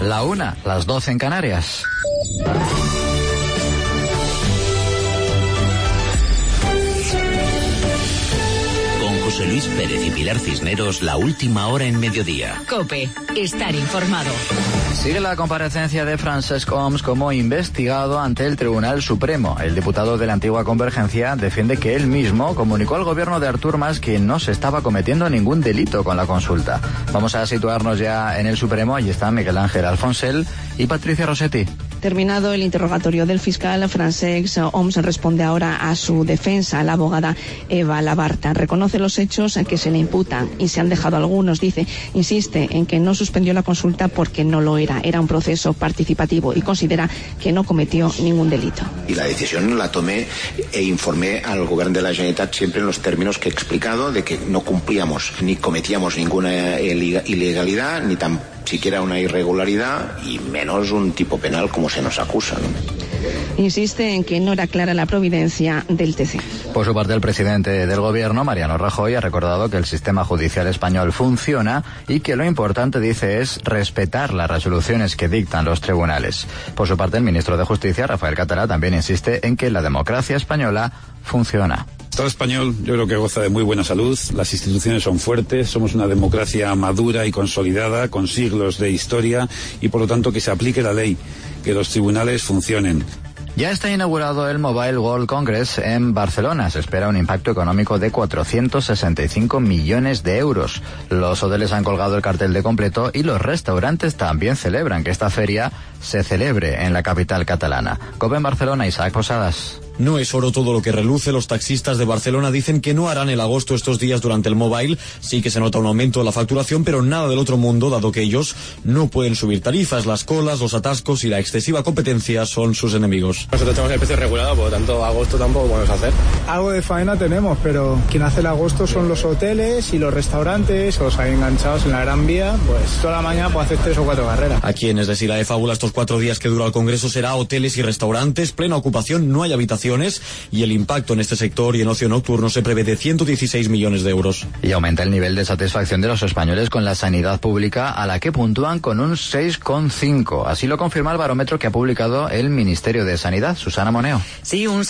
la 1, las 12 en Canarias. José Luis Pérez y Pilar Cisneros, la última hora en mediodía. COPE, estar informado. Sigue la comparecencia de Francesc Homs como investigado ante el Tribunal Supremo. El diputado de la antigua Convergencia defiende que él mismo comunicó al gobierno de Artur Mas que no se estaba cometiendo ningún delito con la consulta. Vamos a situarnos ya en el Supremo. Allí están Miguel Ángel Alfonsel y Patricia Rossetti. Terminado el interrogatorio del fiscal, Francesc Homs responde ahora a su defensa. La abogada Eva Labarta reconoce los hechos que se le imputan y se han dejado algunos, dice. Insiste en que no suspendió la consulta porque no lo era un proceso participativo y considera que no cometió ningún delito. Y la decisión la tomé e informé al gobierno de la Generalitat siempre en los términos que he explicado, de que no cumplíamos ni cometíamos ninguna ilegalidad, ni tan siquiera una irregularidad, y menos un tipo penal como se nos acusa, ¿no? Insiste en que no era clara la providencia del TC. Por su parte, el presidente del gobierno, Mariano Rajoy, ha recordado que el sistema judicial español funciona y que lo importante, dice, es respetar las resoluciones que dictan los tribunales. Por su parte, el ministro de Justicia, Rafael Catalá, también insiste en que la democracia española funciona. El Estado español yo creo que goza de muy buena salud, las instituciones son fuertes, somos una democracia madura y consolidada, con siglos de historia, y por lo tanto que se aplique la ley, que los tribunales funcionen. Ya está inaugurado el Mobile World Congress en Barcelona. Se espera un impacto económico de 465 millones de euros. Los hoteles han colgado el cartel de completo y los restaurantes también celebran que esta feria se celebre en la capital catalana. COPE en Barcelona, Isaac Posadas. No es oro todo lo que reluce. Los taxistas de Barcelona dicen que no harán el agosto estos días durante el Mobile. Sí que se nota un aumento de la facturación, pero nada del otro mundo, dado que ellos no pueden subir tarifas. Las colas, los atascos y la excesiva competencia son sus enemigos. Nosotros tenemos el precio regulado, por lo tanto agosto tampoco podemos hacer. Algo de faena tenemos, pero quien hace el agosto son los hoteles y los restaurantes, os hay enganchados en la Gran Vía, pues toda la mañana puede hacer 3 o 4 carreras. A quienes les irá de fábula estos 4 días que dura el Congreso será hoteles y restaurantes, plena ocupación, no hay habitaciones, y el impacto en este sector y en ocio nocturno se prevé de 116 millones de euros. Y aumenta el nivel de satisfacción de los españoles con la sanidad pública, a la que puntúan con un 6,5. Así lo confirma el barómetro que ha publicado el Ministerio de Sanidad. Susana Moneo. Sí, un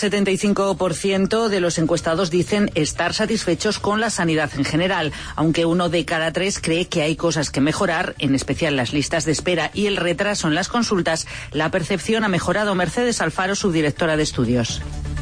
75% de los encuestados dicen estar satisfechos con la sanidad en general, aunque 1 de cada 3 cree que hay cosas que mejorar, en especial las listas de espera y el retraso en las consultas. La percepción ha mejorado. Mercedes Alfaro, subdirectora de estudios.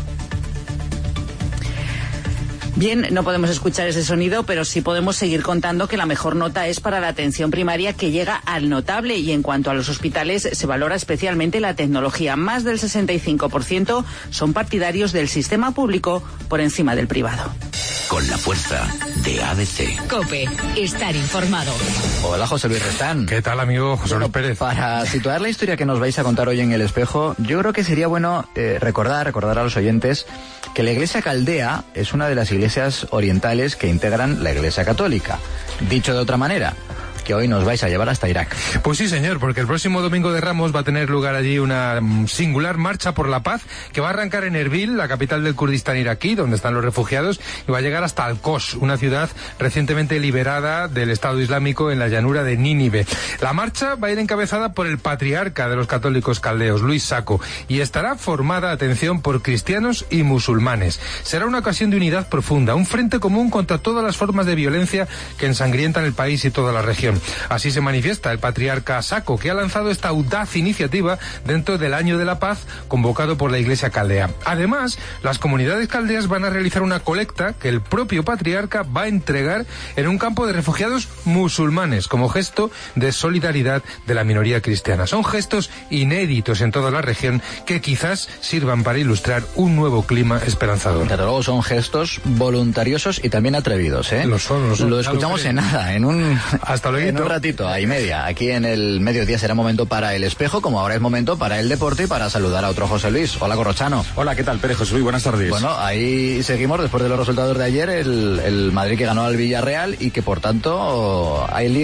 Bien, no podemos escuchar ese sonido, pero sí podemos seguir contando que la mejor nota es para la atención primaria, que llega al notable, y en cuanto a los hospitales se valora especialmente la tecnología. Más del 65% son partidarios del sistema público por encima del privado. Con la fuerza de ABC. COPE, estar informado. Hola, José Luis Restán. ¿Qué tal, amigo José Luis Pérez? Para situar la historia que nos vais a contar hoy en El Espejo, yo creo que sería bueno recordar a los oyentes que la Iglesia Caldea es una de las iglesias orientales que integran la Iglesia Católica. Dicho de otra manera, que hoy nos vais a llevar hasta Irak. Pues sí, señor, porque el próximo domingo de Ramos va a tener lugar allí una singular marcha por la paz que va a arrancar en Erbil, la capital del Kurdistán iraquí, donde están los refugiados, y va a llegar hasta Al-Kos, una ciudad recientemente liberada del Estado Islámico en la llanura de Nínive. La marcha va a ir encabezada por el patriarca de los católicos caldeos, Luis Sacco, y estará formada, atención, por cristianos y musulmanes. Será una ocasión de unidad profunda, un frente común contra todas las formas de violencia que ensangrientan el país y toda la región. Así se manifiesta el patriarca Sacco, que ha lanzado esta audaz iniciativa dentro del Año de la Paz convocado por la Iglesia Caldea. Además, las comunidades caldeas van a realizar una colecta que el propio patriarca va a entregar en un campo de refugiados musulmanes como gesto de solidaridad de la minoría cristiana. Son gestos inéditos en toda la región que quizás sirvan para ilustrar un nuevo clima esperanzador. Desde luego son gestos voluntariosos y también atrevidos, ¿eh? Lo son. Lo escuchamos en nada, en un ratito, ahí media. Aquí en el mediodía será momento para El Espejo, como ahora es momento para el deporte y para saludar a otro José Luis. Hola, Corrochano. Hola, ¿qué tal, Pérez? José Luis, buenas tardes. Bueno, ahí seguimos después de los resultados de ayer, el Madrid que ganó al Villarreal y que por tanto hay Liga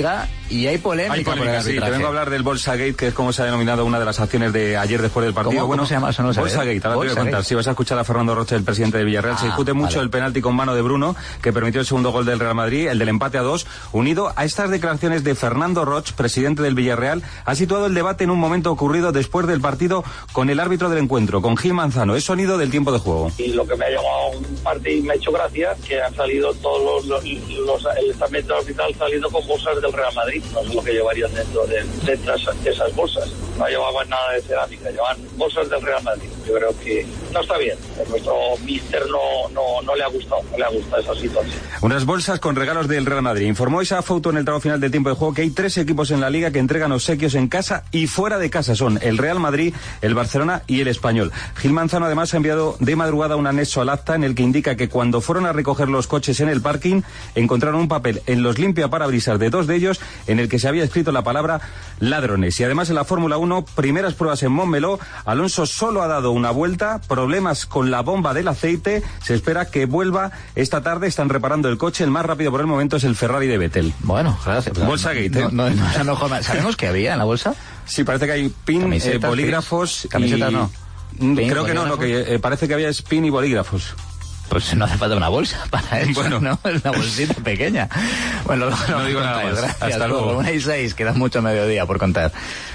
Y hay polémica por el arbitraje. Sí, te vengo a hablar del Bolsagate, que es como se ha denominado una de las acciones de ayer después del partido. ¿Cómo se llama eso? No Bolsagate, ahora te voy a contar. Si vas a escuchar a Fernando Roche, el presidente de Villarreal, se discute mucho el penalti con mano de Bruno, que permitió el segundo gol del Real Madrid, el del empate a 2. Unido a estas declaraciones de Fernando Roche, presidente del Villarreal, ha situado el debate en un momento ocurrido después del partido con el árbitro del encuentro, con Gil Manzano. Es sonido del tiempo de juego. Y lo que me ha llamado un partido y me ha hecho gracia, que han salido todos el estamento arbitral saliendo con bolsas del Real Madrid. No sé lo que llevarían dentro de esas bolsas. No llevaban nada de cerámica, llevaban bolsas del Real Madrid. Yo creo que no está bien. A nuestro míster no le ha gustado, esa situación. Unas bolsas con regalos del Real Madrid. Informó esa foto en el tramo final del tiempo de juego que hay 3 equipos en la Liga que entregan obsequios en casa y fuera de casa. Son el Real Madrid, el Barcelona y el Español. Gil Manzano además ha enviado de madrugada un anexo al acta en el que indica que cuando fueron a recoger los coches en el parking encontraron un papel en los limpiaparabrisas de 2 de ellos en el que se había escrito la palabra ladrones. Y además en la Fórmula 1, primeras pruebas en Montmeló, Alonso solo ha dado una vuelta, problemas con la bomba del aceite, se espera que vuelva esta tarde, están reparando el coche, el más rápido por el momento es el Ferrari de Vettel. Bueno, gracias. Bolsagate. ¿Sabemos qué había en la bolsa? Sí, parece que hay pin, bolígrafos. Camisetas no. Creo que no, lo que parece que había es pin y bolígrafos. Pues no hace falta una bolsa para eso, bueno. ¿No? Es una bolsita pequeña. Bueno, no digo nada más. Gracias. Hasta luego. 1:06, queda mucho mediodía por contar.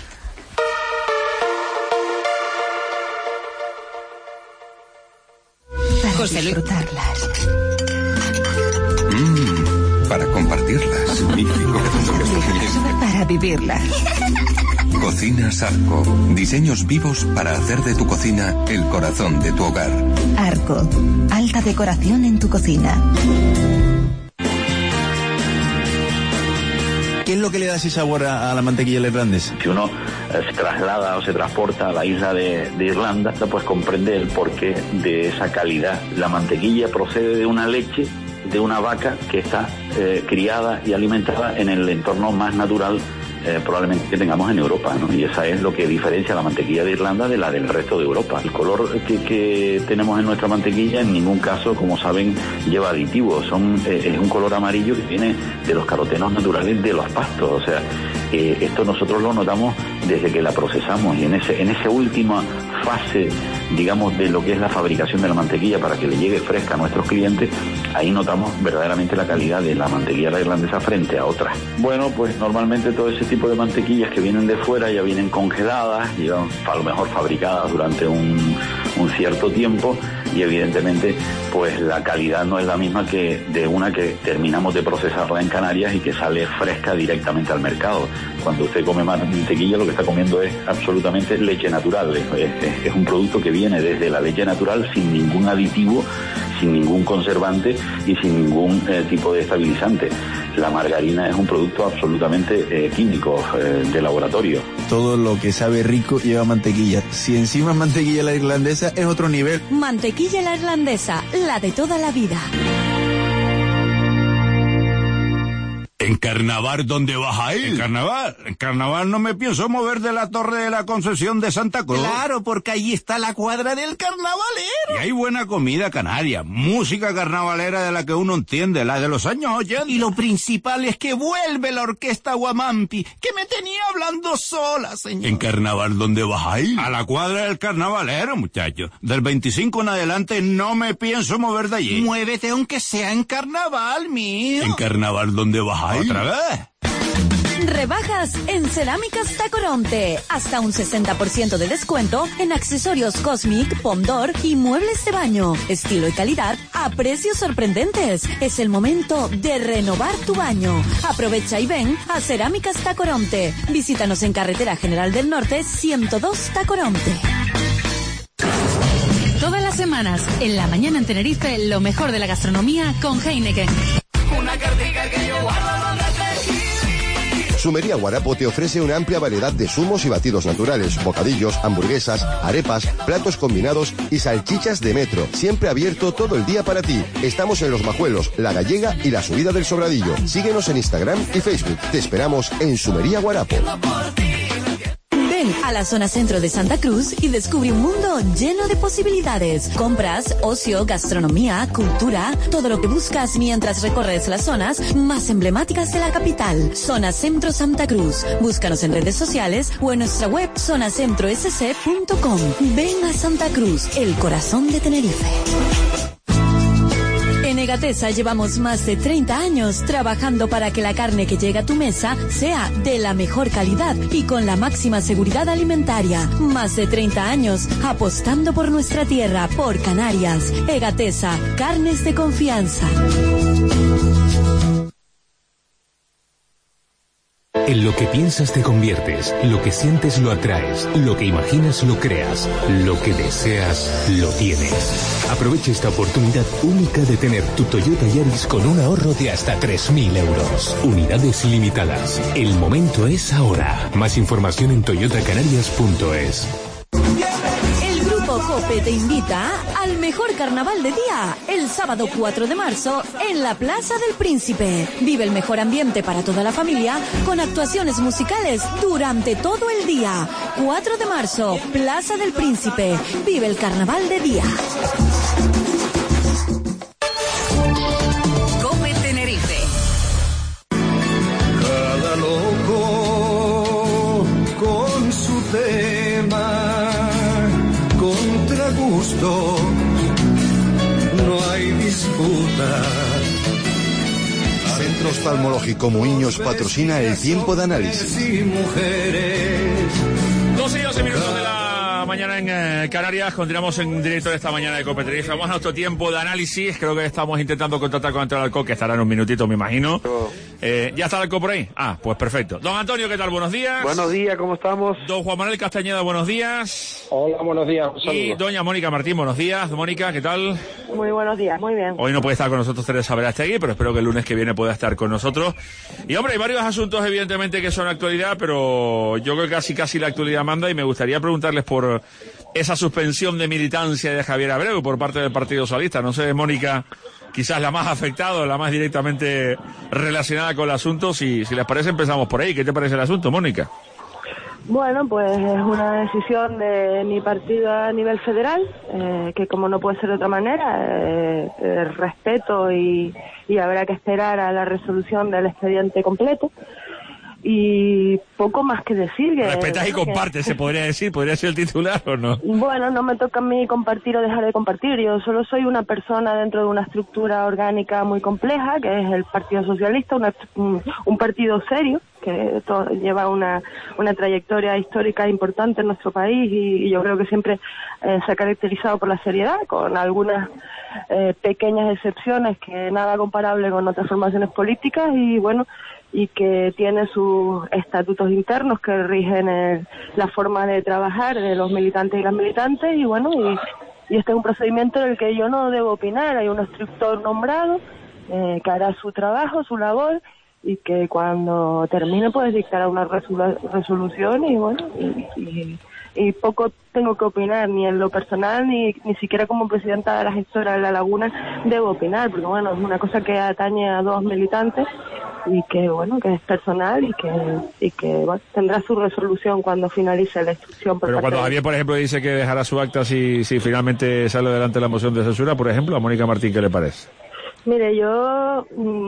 José Luis. Disfrutarlas. Para compartirlas. Para vivirlas. Cocina Arco. Diseños vivos para hacer de tu cocina el corazón de tu hogar. Arco. Alta decoración en tu cocina. ¿Qué es lo que le da ese sabor a la mantequilla irlandesa? Si uno se traslada o se transporta a la isla de Irlanda, pues comprende el porqué de esa calidad. La mantequilla procede de una leche de una vaca que está criada y alimentada en el entorno más natural probablemente que tengamos en Europa, ¿no? Y esa es lo que diferencia la mantequilla de Irlanda de la del resto de Europa. El color que tenemos en nuestra mantequilla en ningún caso, como saben, lleva aditivos. Es un color amarillo que viene de los carotenos naturales de los pastos. O sea, esto nosotros lo notamos desde que la procesamos, y en esa última fase, digamos, de lo que es la fabricación de la mantequilla para que le llegue fresca a nuestros clientes, ahí notamos verdaderamente la calidad de la mantequilla irlandesa frente a otras. Bueno, pues normalmente todo ese tipo de mantequillas que vienen de fuera ya vienen congeladas, llevan a lo mejor fabricadas durante un cierto tiempo, y evidentemente pues la calidad no es la misma que de una que terminamos de procesarla en Canarias y que sale fresca directamente al mercado. Cuando usted come mantequilla, lo que está comiendo es absolutamente leche natural. Es un producto que viene desde la leche natural sin ningún aditivo, sin ningún conservante y sin ningún tipo de estabilizante. La margarina es un producto absolutamente químico, de laboratorio. Todo lo que sabe rico lleva mantequilla. Si encima es mantequilla la irlandesa, es otro nivel. Mantequilla la irlandesa, la de toda la vida. ¿En carnaval dónde vas a ir? En carnaval no me pienso mover de la torre de la Concesión de Santa Cruz. Claro, porque allí está la cuadra del carnavalero. Y hay buena comida canaria, música carnavalera de la que uno entiende, la de los años 80. Y lo principal es que vuelve la orquesta Guamampi, que me tenía hablando sola, señor. ¿En carnaval dónde vas a ir? A la cuadra del carnavalero, muchacho. Del 25 en adelante no me pienso mover de allí. Muévete aunque sea en carnaval, mío. ¿En carnaval dónde vas a ir? ¿Otra vez? Rebajas en Cerámicas Tacoronte. Hasta un 60% de descuento en accesorios Cosmic, Pondor y muebles de baño. Estilo y calidad a precios sorprendentes. Es el momento de renovar tu baño. Aprovecha y ven a Cerámicas Tacoronte. Visítanos en Carretera General del Norte 102 Tacoronte. Todas las semanas, en la mañana en Tenerife, lo mejor de la gastronomía con Heineken. Una cartica que yo guardo donde te. Sumería Guarapo te ofrece una amplia variedad de zumos y batidos naturales, bocadillos, hamburguesas, arepas, platos combinados y salchichas de metro. Siempre abierto todo el día para ti. Estamos en Los Majuelos, La Gallega y la Subida del Sobradillo. Síguenos en Instagram y Facebook. Te esperamos en Sumería Guarapo. Ven a la zona centro de Santa Cruz y descubre un mundo lleno de posibilidades. Compras, ocio, gastronomía, cultura, todo lo que buscas mientras recorres las zonas más emblemáticas de la capital. Zona Centro Santa Cruz. Búscanos en redes sociales o en nuestra web zonacentrosc.com. Ven a Santa Cruz, el corazón de Tenerife. En Egatesa llevamos más de 30 años trabajando para que la carne que llega a tu mesa sea de la mejor calidad y con la máxima seguridad alimentaria. Más de 30 años apostando por nuestra tierra, por Canarias. Egatesa, carnes de confianza. En lo que piensas te conviertes, lo que sientes lo atraes, lo que imaginas lo creas, lo que deseas lo tienes. Aprovecha esta oportunidad única de tener tu Toyota Yaris con un ahorro de hasta 3.000 euros. Unidades limitadas. El momento es ahora. Más información en toyotacanarias.es. COPE te invita al mejor carnaval de día, el sábado 4 de marzo en la Plaza del Príncipe. Vive el mejor ambiente para toda la familia con actuaciones musicales durante todo el día. 4 de marzo, Plaza del Príncipe. Vive el carnaval de día. COPE Tenerife. Cada loco con su tema. Gusto, no hay disputa. Centro Oftalmológico Muiños patrocina el tiempo de análisis. 12 y 12 minutos de la mañana en Canarias. Continuamos en directo de esta mañana de COPE Tenerife. Vamos a nuestro tiempo de análisis. Creo que estamos intentando contactar con Antonio Alcoy, que estará en un minutito, me imagino. ¿Ya está Alcoy por ahí? Ah, pues perfecto. Don Antonio, ¿qué tal? Buenos días. Buenos días, ¿cómo estamos? Don Juan Manuel Castañeda, buenos días. Hola, buenos días. Y doña Mónica Martín, buenos días. Mónica, ¿qué tal? Muy buenos días, muy bien. Hoy no puede estar con nosotros Teresa Verástegui, pero espero que el lunes que viene pueda estar con nosotros. Y hombre, hay varios asuntos evidentemente que son actualidad, pero yo creo que casi la actualidad manda y me gustaría preguntarles por esa suspensión de militancia de Javier Abreu por parte del Partido Socialista. No sé, Mónica, quizás la más afectada, la más directamente relacionada con el asunto. Si les parece, empezamos por ahí. ¿Qué te parece el asunto, Mónica? Bueno, pues es una decisión de mi partido a nivel federal, que como no puede ser de otra manera, respeto y habrá que esperar a la resolución del expediente completo. Y poco más que decir. Respetas y compartes, se podría decir. ¿Podría ser el titular o no? Bueno, no me toca a mí compartir o dejar de compartir. Yo solo soy una persona dentro de una estructura orgánica muy compleja, que es el Partido Socialista, un partido serio, que lleva una trayectoria histórica importante en nuestro país y yo creo que siempre se ha caracterizado por la seriedad, con algunas pequeñas excepciones que nada comparable con otras formaciones políticas y bueno, y que tiene sus estatutos internos que rigen la forma de trabajar de los militantes y las militantes y bueno, y este es un procedimiento en el que yo no debo opinar. Hay un instructor nombrado que hará su trabajo, su labor y que cuando termine pues dictará una resolución y bueno, y poco tengo que opinar, ni en lo personal, ni siquiera como presidenta de la gestora de La Laguna debo opinar, porque bueno, es una cosa que atañe a dos militantes y que bueno, que es personal y que bueno, tendrá su resolución cuando finalice la instrucción. Pero cuando Javier, por ejemplo, dice que dejará su acta si finalmente sale adelante la moción de censura, por ejemplo, a Mónica Martín, ¿qué le parece? Mire, yo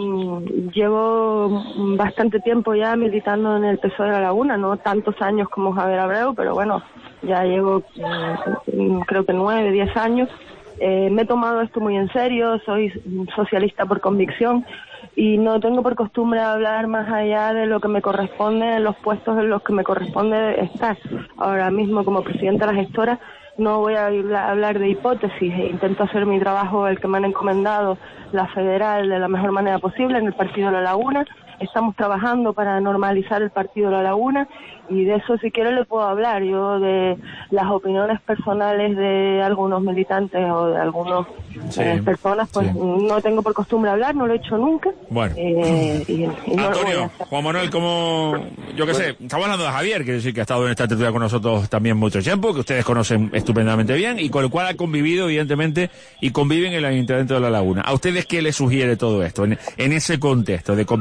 llevo bastante tiempo ya militando en el PSOE de La Laguna, no tantos años como Javier Abreu, pero bueno, ya llevo creo que 9, 10 años. Me he tomado esto muy en serio, soy socialista por convicción y no tengo por costumbre hablar más allá de lo que me corresponde, en los puestos en los que me corresponde estar. Ahora mismo como presidenta de la gestora no voy a hablar de hipótesis, intento hacer mi trabajo, el que me han encomendado, la federal, de la mejor manera posible en el Partido de La Laguna. Estamos trabajando para normalizar el Partido de La Laguna y de eso si quiere le puedo hablar. Yo de las opiniones personales de algunos militantes o de algunas personas, pues no tengo por costumbre hablar, no lo he hecho nunca. Bueno. Y no Antonio, Juan Manuel, como yo qué sé, estamos hablando de Javier, que sí que ha estado en esta tertulia con nosotros también mucho tiempo, que ustedes conocen estupendamente bien y con el cual ha convivido evidentemente y conviven en el Ayuntamiento de La Laguna. ¿A ustedes qué les sugiere todo esto en ese contexto de convivencia con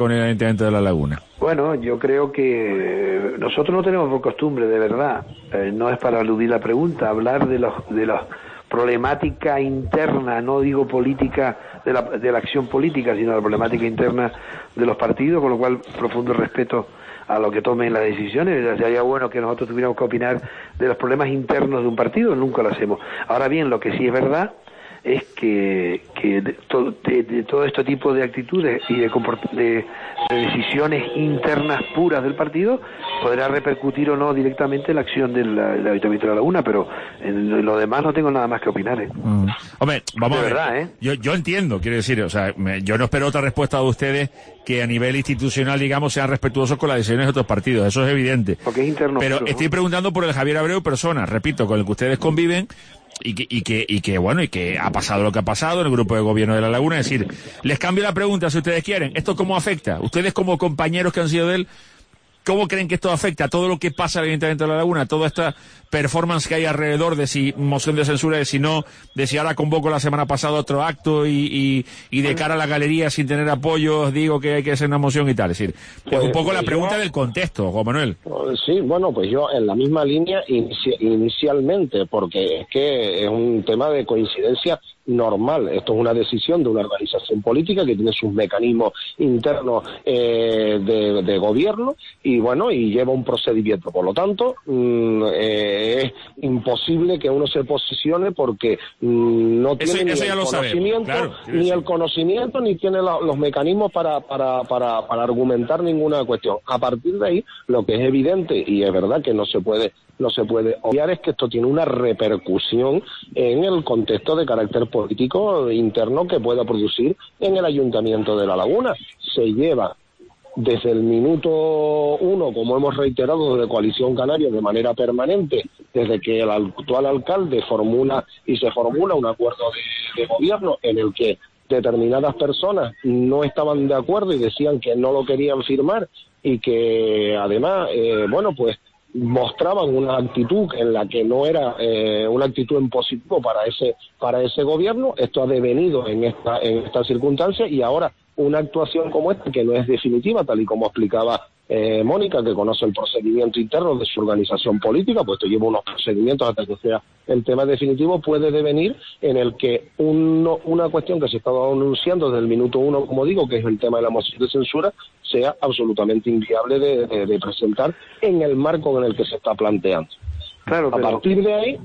con el Ayuntamiento de La Laguna? Bueno, yo creo que nosotros no tenemos por costumbre, de verdad, no es para aludir la pregunta, hablar de los problemática interna, no digo política de la acción política, sino la problemática interna de los partidos, con lo cual profundo respeto a lo que tomen las decisiones. Sería bueno que nosotros tuviéramos que opinar de los problemas internos de un partido, nunca lo hacemos. Ahora bien, lo que sí es verdad es que de todo este tipo de actitudes y de decisiones internas puras del partido podrá repercutir o no directamente en la acción del Ayuntamiento de La Laguna, pero en lo demás no tengo nada más que opinar. Hombre, vamos de a ver, verdad, yo entiendo, quiero decir, o sea, yo no espero otra respuesta de ustedes que a nivel institucional, digamos, sean respetuosos con las decisiones de otros partidos, eso es evidente. Porque es interno. Pero puro, estoy preguntando por el Javier Abreu persona, repito, con el que ustedes conviven, y que ha pasado lo que ha pasado en el grupo de gobierno de La Laguna. Es decir, les cambio la pregunta si ustedes quieren. ¿Esto cómo afecta? Ustedes como compañeros que han sido de él, ¿cómo creen que esto afecta a todo lo que pasa en el Ayuntamiento de La Laguna? Toda esta performance que hay alrededor de si moción de censura, de si no, de si ahora convoco la semana pasada otro acto y de cara a la galería sin tener apoyo digo que hay que hacer una moción y tal. Es decir, es un poco la pregunta del contexto, Juan Manuel. Sí, bueno, pues yo en la misma línea inicialmente, porque es que es un tema de coincidencia normal. Esto es una decisión de una organización política que tiene sus mecanismos internos de gobierno y bueno, y lleva un procedimiento. Por lo tanto, es imposible que uno se posicione porque no tiene ni el conocimiento ni tiene los mecanismos para argumentar ninguna cuestión. A partir de ahí, lo que es evidente y es verdad que no se puede obviar es que esto tiene una repercusión en el contexto de carácter político interno que pueda producir en el Ayuntamiento de La Laguna. Se lleva desde el minuto 1, como hemos reiterado desde Coalición Canaria de manera permanente, desde que el actual alcalde se formula un acuerdo de gobierno en el que determinadas personas no estaban de acuerdo y decían que no lo querían firmar y que además, mostraban una actitud en la que no era una actitud en positivo para ese gobierno. Esto ha devenido en esta circunstancia y ahora una actuación como esta que no es definitiva, tal y como explicaba Mónica, que conoce el procedimiento interno de su organización política, pues esto lleva unos procedimientos hasta que sea el tema definitivo, puede devenir en el que una cuestión que se estaba anunciando desde el minuto 1, como digo, que es el tema de la moción de censura, sea absolutamente inviable de presentar en el marco en el que se está planteando. Claro, a partir de ahí,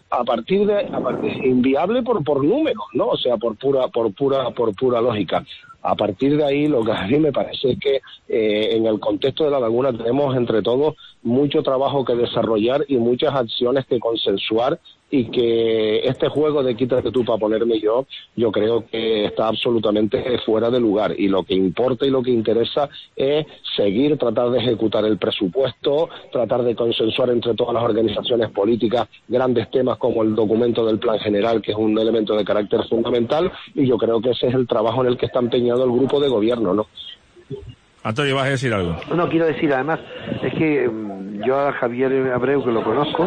inviable por números, ¿no? O sea, por pura lógica. A partir de ahí, lo que a mí me parece es que en el contexto de La Laguna tenemos entre todos mucho trabajo que desarrollar y muchas acciones que consensuar, y que este juego de quítate tú para ponerme yo creo que está absolutamente fuera de lugar, y lo que importa y lo que interesa es seguir, tratar de ejecutar el presupuesto, tratar de consensuar entre todas las organizaciones políticas grandes temas como el documento del Plan General, que es un elemento de carácter fundamental, y yo creo que ese es el trabajo en el que está empeñado el grupo de gobierno, ¿no? Antonio, ¿vas a decir algo? No, quiero decir, además, es que yo a Javier Abreu, que lo conozco,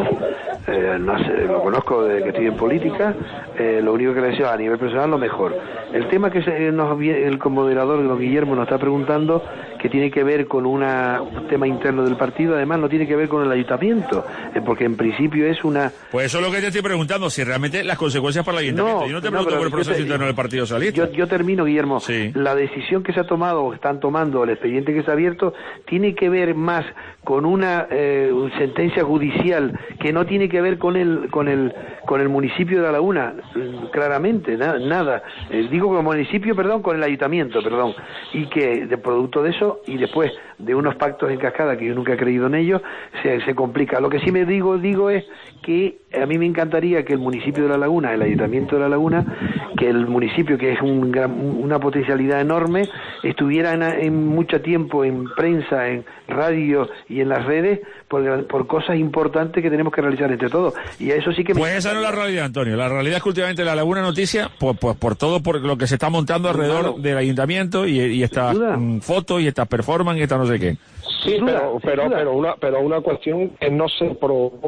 lo conozco desde que estoy en política, lo único que le deseo a nivel personal lo mejor. El tema que el moderador, don Guillermo, nos está preguntando, que tiene que ver con un tema interno del partido, además no tiene que ver con el ayuntamiento, porque en principio es una... Pues eso es lo que te estoy preguntando, si realmente las consecuencias para el ayuntamiento. Yo no te pregunto por el proceso interno del Partido Socialista. Yo termino, Guillermo. Sí. La decisión que se ha tomado, o están tomando, el expediente que se ha abierto, tiene que ver más con una sentencia judicial que no tiene que ver con el municipio de La Laguna, claramente, nada. Digo con el municipio, con el ayuntamiento, y que de producto de eso y después de unos pactos en cascada que yo nunca he creído en ellos, se complica. Lo que sí me digo es que a mí me encantaría que el municipio de La Laguna, el ayuntamiento de La Laguna, que el municipio, que es una potencialidad enorme, estuviera en mucho tiempo en prensa, en radio y en las redes por cosas importantes que tenemos que realizar entre todos, y a eso sí que pues esa no es la realidad, Antonio. La realidad es que últimamente La Laguna Noticia, por todo por lo que se está montando alrededor del ayuntamiento y estas fotos y estas performances y esta no sé qué. Sí, pero una cuestión que no se provoca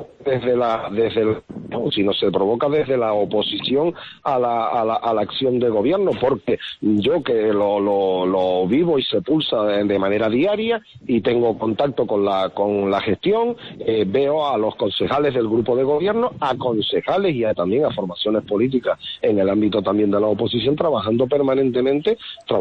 sino se provoca desde la oposición a la acción de gobierno, porque yo que lo vivo y se pulsa de manera diaria y tengo contacto con la gestión, veo a los concejales del grupo de gobierno, a concejales y también a formaciones políticas en el ámbito también de la oposición trabajando permanentemente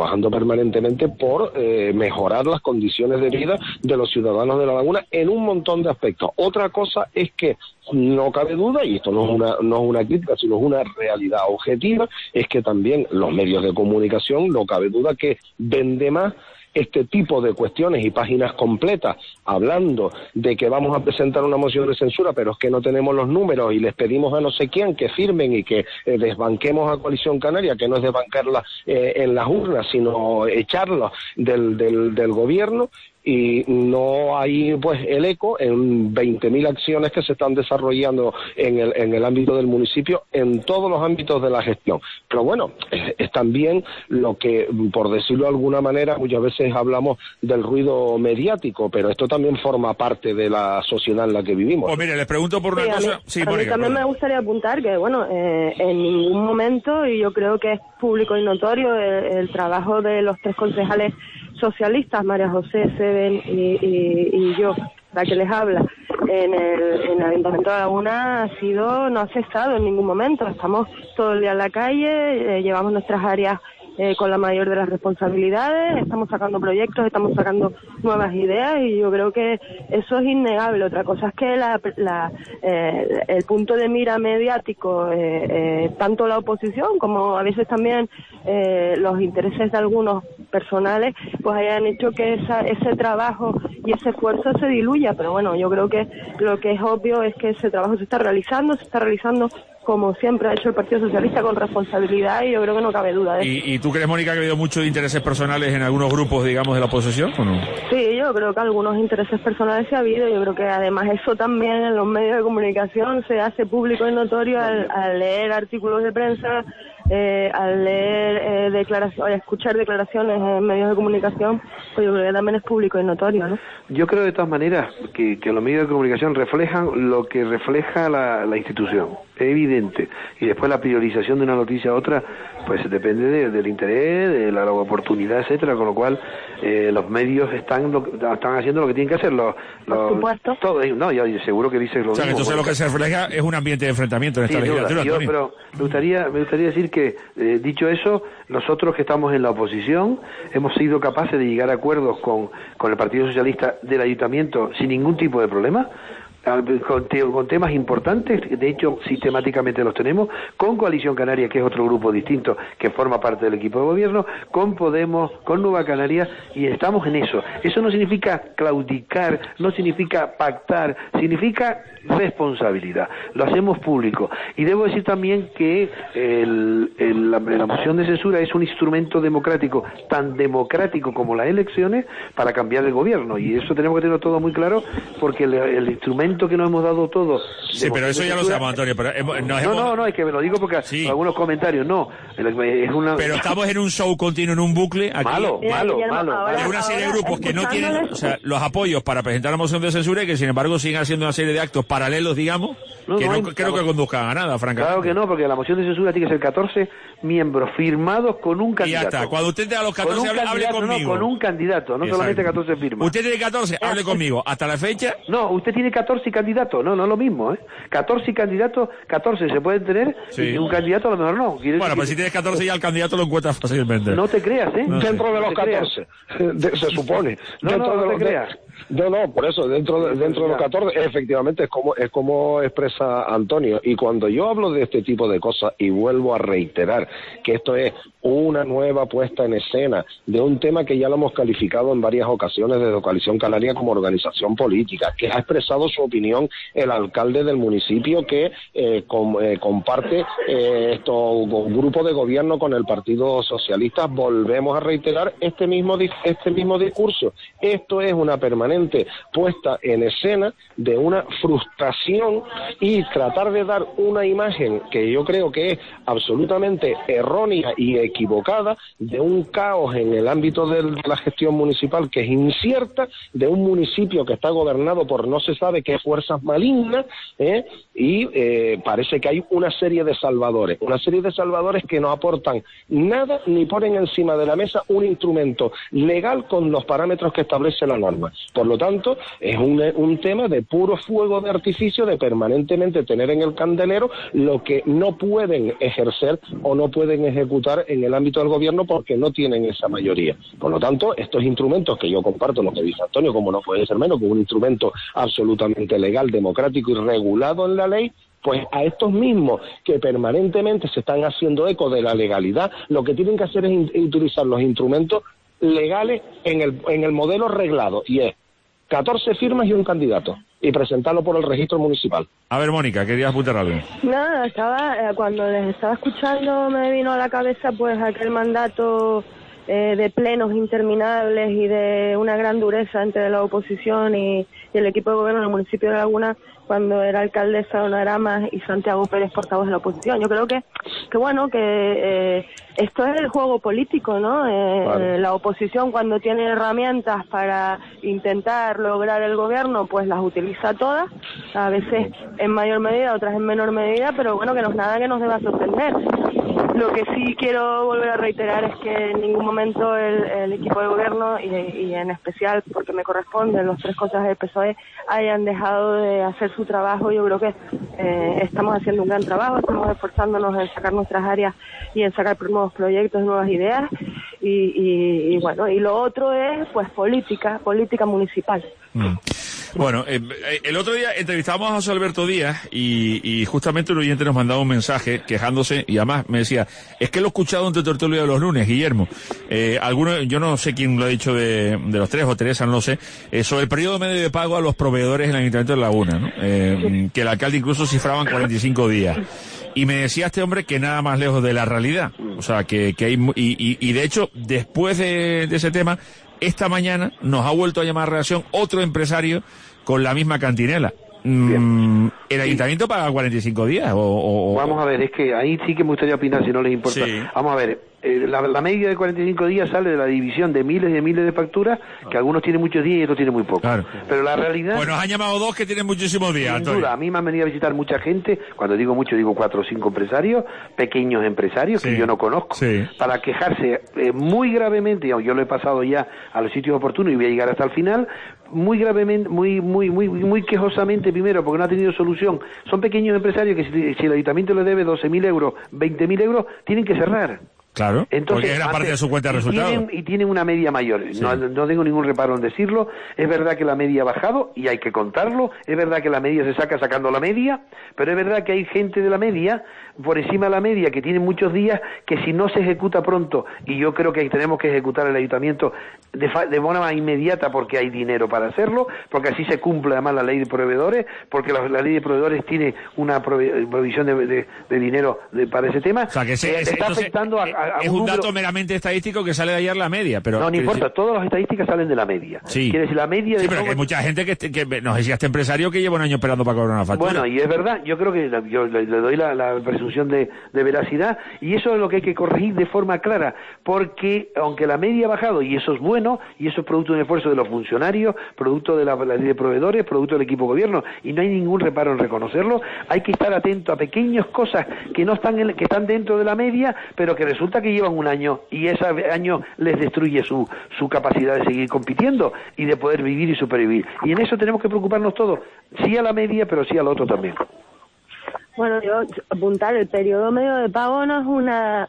por mejorar las condiciones de vida de los ciudadanos de La Laguna en un montón de aspectos. Otra cosa es que no cabe duda, y esto no es una crítica, sino es una realidad objetiva, es que también los medios de comunicación, no cabe duda que vende más este tipo de cuestiones y páginas completas hablando de que vamos a presentar una moción de censura, pero es que no tenemos los números y les pedimos a no sé quién que firmen y que desbanquemos a Coalición Canaria, que no es desbancarla en las urnas, sino echarla del gobierno. Y no hay pues el eco en 20.000 acciones que se están desarrollando en el ámbito del municipio, en todos los ámbitos de la gestión. Pero bueno, es también lo que, por decirlo de alguna manera, muchas veces hablamos del ruido mediático, pero esto también forma parte de la sociedad en la que vivimos. Pues mire, les pregunto por una cosa. A mí también me gustaría apuntar que, bueno, en ningún momento, y yo creo que es público y notorio, el trabajo de los 3 concejales socialistas, María José, Seven y yo, la que les habla, en el Ayuntamiento de La Laguna no ha cesado en ningún momento. Estamos todo el día en la calle, llevamos nuestras áreas con la mayor de las responsabilidades, estamos sacando proyectos, estamos sacando nuevas ideas y yo creo que eso es innegable. Otra cosa es que el punto de mira mediático, tanto la oposición como a veces también los intereses de algunos personales, pues hayan hecho que ese trabajo y ese esfuerzo se diluya. Pero bueno, yo creo que lo que es obvio es que ese trabajo se está realizando como siempre ha hecho el Partido Socialista, con responsabilidad, y yo creo que no cabe duda de eso. ¿Y tú crees, Mónica, que ha habido muchos intereses personales en algunos grupos, digamos, de la oposición, o no? Sí, yo creo que algunos intereses personales sí ha habido. Yo creo que además eso también en los medios de comunicación se hace público y notorio al leer artículos de prensa, al leer declaraciones, al escuchar declaraciones en medios de comunicación, pues yo creo que también es público y notorio, ¿no? Yo creo de todas maneras que los medios de comunicación reflejan lo que refleja la institución, es evidente, y después la priorización de una noticia a otra pues depende del interés, de la oportunidad, etcétera, con lo cual los medios están haciendo lo que tienen que hacer. Por supuesto. No, yo seguro que dices lo mismo. Entonces lo que se refleja es un ambiente de enfrentamiento en esta legislatura. Pero me gustaría decir que, dicho eso, nosotros que estamos en la oposición hemos sido capaces de llegar a acuerdos con el Partido Socialista del Ayuntamiento sin ningún tipo de problema, con temas importantes, de hecho sistemáticamente los tenemos, con Coalición Canaria, que es otro grupo distinto que forma parte del equipo de gobierno, con Podemos, con Nueva Canaria, y estamos en eso. Eso no significa claudicar, no significa pactar, significa responsabilidad. Lo hacemos público. Y debo decir también que la moción de censura es un instrumento democrático, tan democrático como las elecciones, para cambiar el gobierno, y eso tenemos que tenerlo todo muy claro, porque el instrumento que nos hemos dado todos. Sí, pero eso ya lo sabemos, Antonio. Pero no, es que me lo digo porque algunos comentarios, Pero estamos en un show continuo, en un bucle. Aquí, malo. Hay una serie de grupos que no tienen, los apoyos para presentar la moción de censura y que, sin embargo, siguen haciendo una serie de actos paralelos, digamos, que no creo que conduzcan a nada, francamente. Claro que no, porque la moción de censura tiene que ser 14 miembros firmados con un candidato. Y ya está. Cuando usted tenga los 14, hable conmigo. Con un candidato, no solamente 14 firmas. Usted tiene 14, hable conmigo. ¿Hasta la fecha? No, usted tiene 14 candidatos. No es lo mismo, 14 candidatos, 14 se pueden tener, y un candidato a lo mejor no. Pues si tienes 14 ya el candidato lo encuentras fácilmente. No te creas, dentro de los 14, se supone. No te creas. No, por eso, dentro de los 14, efectivamente es como expresa Antonio. Y cuando yo hablo de este tipo de cosas, y vuelvo a reiterar que esto es una nueva puesta en escena de un tema que ya lo hemos calificado en varias ocasiones desde Coalición Canaria como organización política, que ha expresado su opinión el alcalde del municipio, que comparte grupo de gobierno con el Partido Socialista. Volvemos a reiterar este mismo discurso. Esto es una permanencia permanente puesta en escena de una frustración y tratar de dar una imagen que yo creo que es absolutamente errónea y equivocada de un caos en el ámbito de la gestión municipal que es incierta, de un municipio que está gobernado por no se sabe qué fuerzas malignas, y parece que hay una serie de salvadores que no aportan nada ni ponen encima de la mesa un instrumento legal con los parámetros que establece la norma. Por lo tanto, es un tema de puro fuego de artificio, de permanentemente tener en el candelero lo que no pueden ejercer o no pueden ejecutar en el ámbito del gobierno porque no tienen esa mayoría. Por lo tanto, estos instrumentos que yo comparto lo que dice Antonio, como no puede ser menos, como un instrumento absolutamente legal, democrático y regulado en la ley, pues a estos mismos que permanentemente se están haciendo eco de la legalidad, lo que tienen que hacer es utilizar los instrumentos legales en el modelo reglado, y es 14 firmas y un candidato, y presentarlo por el registro municipal. A ver, Mónica, ¿querías apuntar algo? Nada, cuando les estaba escuchando me vino a la cabeza pues aquel mandato de plenos interminables y de una gran dureza entre la oposición y el equipo de gobierno del municipio de Laguna, cuando era alcaldesa Ona Eramas y Santiago Pérez portavoz de la oposición. Yo creo que bueno, que esto es el juego político, ¿no? Vale. La oposición, cuando tiene herramientas para intentar lograr el gobierno, pues las utiliza todas, a veces en mayor medida, otras en menor medida, pero bueno, que no es nada que nos deba sorprender. Lo que sí quiero volver a reiterar es que en ningún momento el equipo de gobierno, y en especial porque me corresponden los 3 cosas del PSOE, hayan dejado de hacer su trabajo. Yo creo que estamos haciendo un gran trabajo, estamos esforzándonos en sacar nuestras áreas y en sacar nuevos proyectos, nuevas ideas, y bueno, y lo otro es pues política municipal. Bueno, el otro día entrevistamos a José Alberto Díaz y justamente un oyente nos mandaba un mensaje quejándose, y además me decía, es que lo he escuchado en tu tertulia de los lunes, Guillermo. Algunos, yo no sé quién lo ha dicho de los 3 o Teresa, no lo sé, sobre el periodo medio de pago a los proveedores en el Ayuntamiento de Laguna, ¿no? Que el alcalde incluso cifraba en 45 días. Y me decía este hombre que nada más lejos de la realidad. O sea, que hay... Y de hecho, después de ese tema, esta mañana nos ha vuelto a llamar a relación otro empresario con la misma cantinela. ¿El ayuntamiento paga 45 días? Vamos a ver, es que ahí sí que me gustaría opinar, si no les importa. Sí. Vamos a ver, la media de 45 días sale de la división de miles y miles de facturas, que algunos tienen muchos días y otros tienen muy pocos. Claro. Pero la realidad... Pues nos han llamado 2 que tienen muchísimos días, sin duda, a mí me han venido a visitar mucha gente, cuando digo mucho digo 4 o 5 empresarios, pequeños empresarios que yo no conozco, para quejarse muy gravemente, yo lo he pasado ya a los sitios oportunos y voy a llegar hasta el final, muy gravemente, muy quejosamente, primero, porque no ha tenido solución. Son pequeños empresarios que si el ayuntamiento le debe 12.000 euros, 20.000 euros, tienen que cerrar. Claro, entonces, porque era parte de su cuenta de resultados. Y tienen una media mayor. Sí. No tengo ningún reparo en decirlo. Es verdad que la media ha bajado y hay que contarlo. Es verdad que la media se saca sacando la media, pero es verdad que hay gente de la media, por encima de la media, que tiene muchos días, que si no se ejecuta pronto, y yo creo que tenemos que ejecutar el ayuntamiento de forma inmediata porque hay dinero para hacerlo, porque así se cumple además la ley de proveedores, porque la ley de proveedores tiene una provisión de dinero para ese tema. O sea, que está afectando es un dato meramente estadístico que sale de ayer la media, pero... No importa, todas las estadísticas salen de la media. Sí. Quiere decir, la media... Sí, pero que hay mucha gente que nos decía este empresario que lleva un año esperando para cobrar una factura. Bueno, y es verdad, yo creo que yo le doy la presunción de veracidad, y eso es lo que hay que corregir de forma clara, porque aunque la media ha bajado, y eso es bueno, y eso es producto de un esfuerzo de los funcionarios, producto de la ley de proveedores, producto del equipo de gobierno, y no hay ningún reparo en reconocerlo, hay que estar atento a pequeñas cosas que no están que están dentro de la media, pero que resulta que llevan un año, y ese año les destruye su capacidad de seguir compitiendo y de poder vivir y supervivir. Y en eso tenemos que preocuparnos todos, sí a la media, pero sí al otro también. Bueno, yo apuntar, el periodo medio de pago no es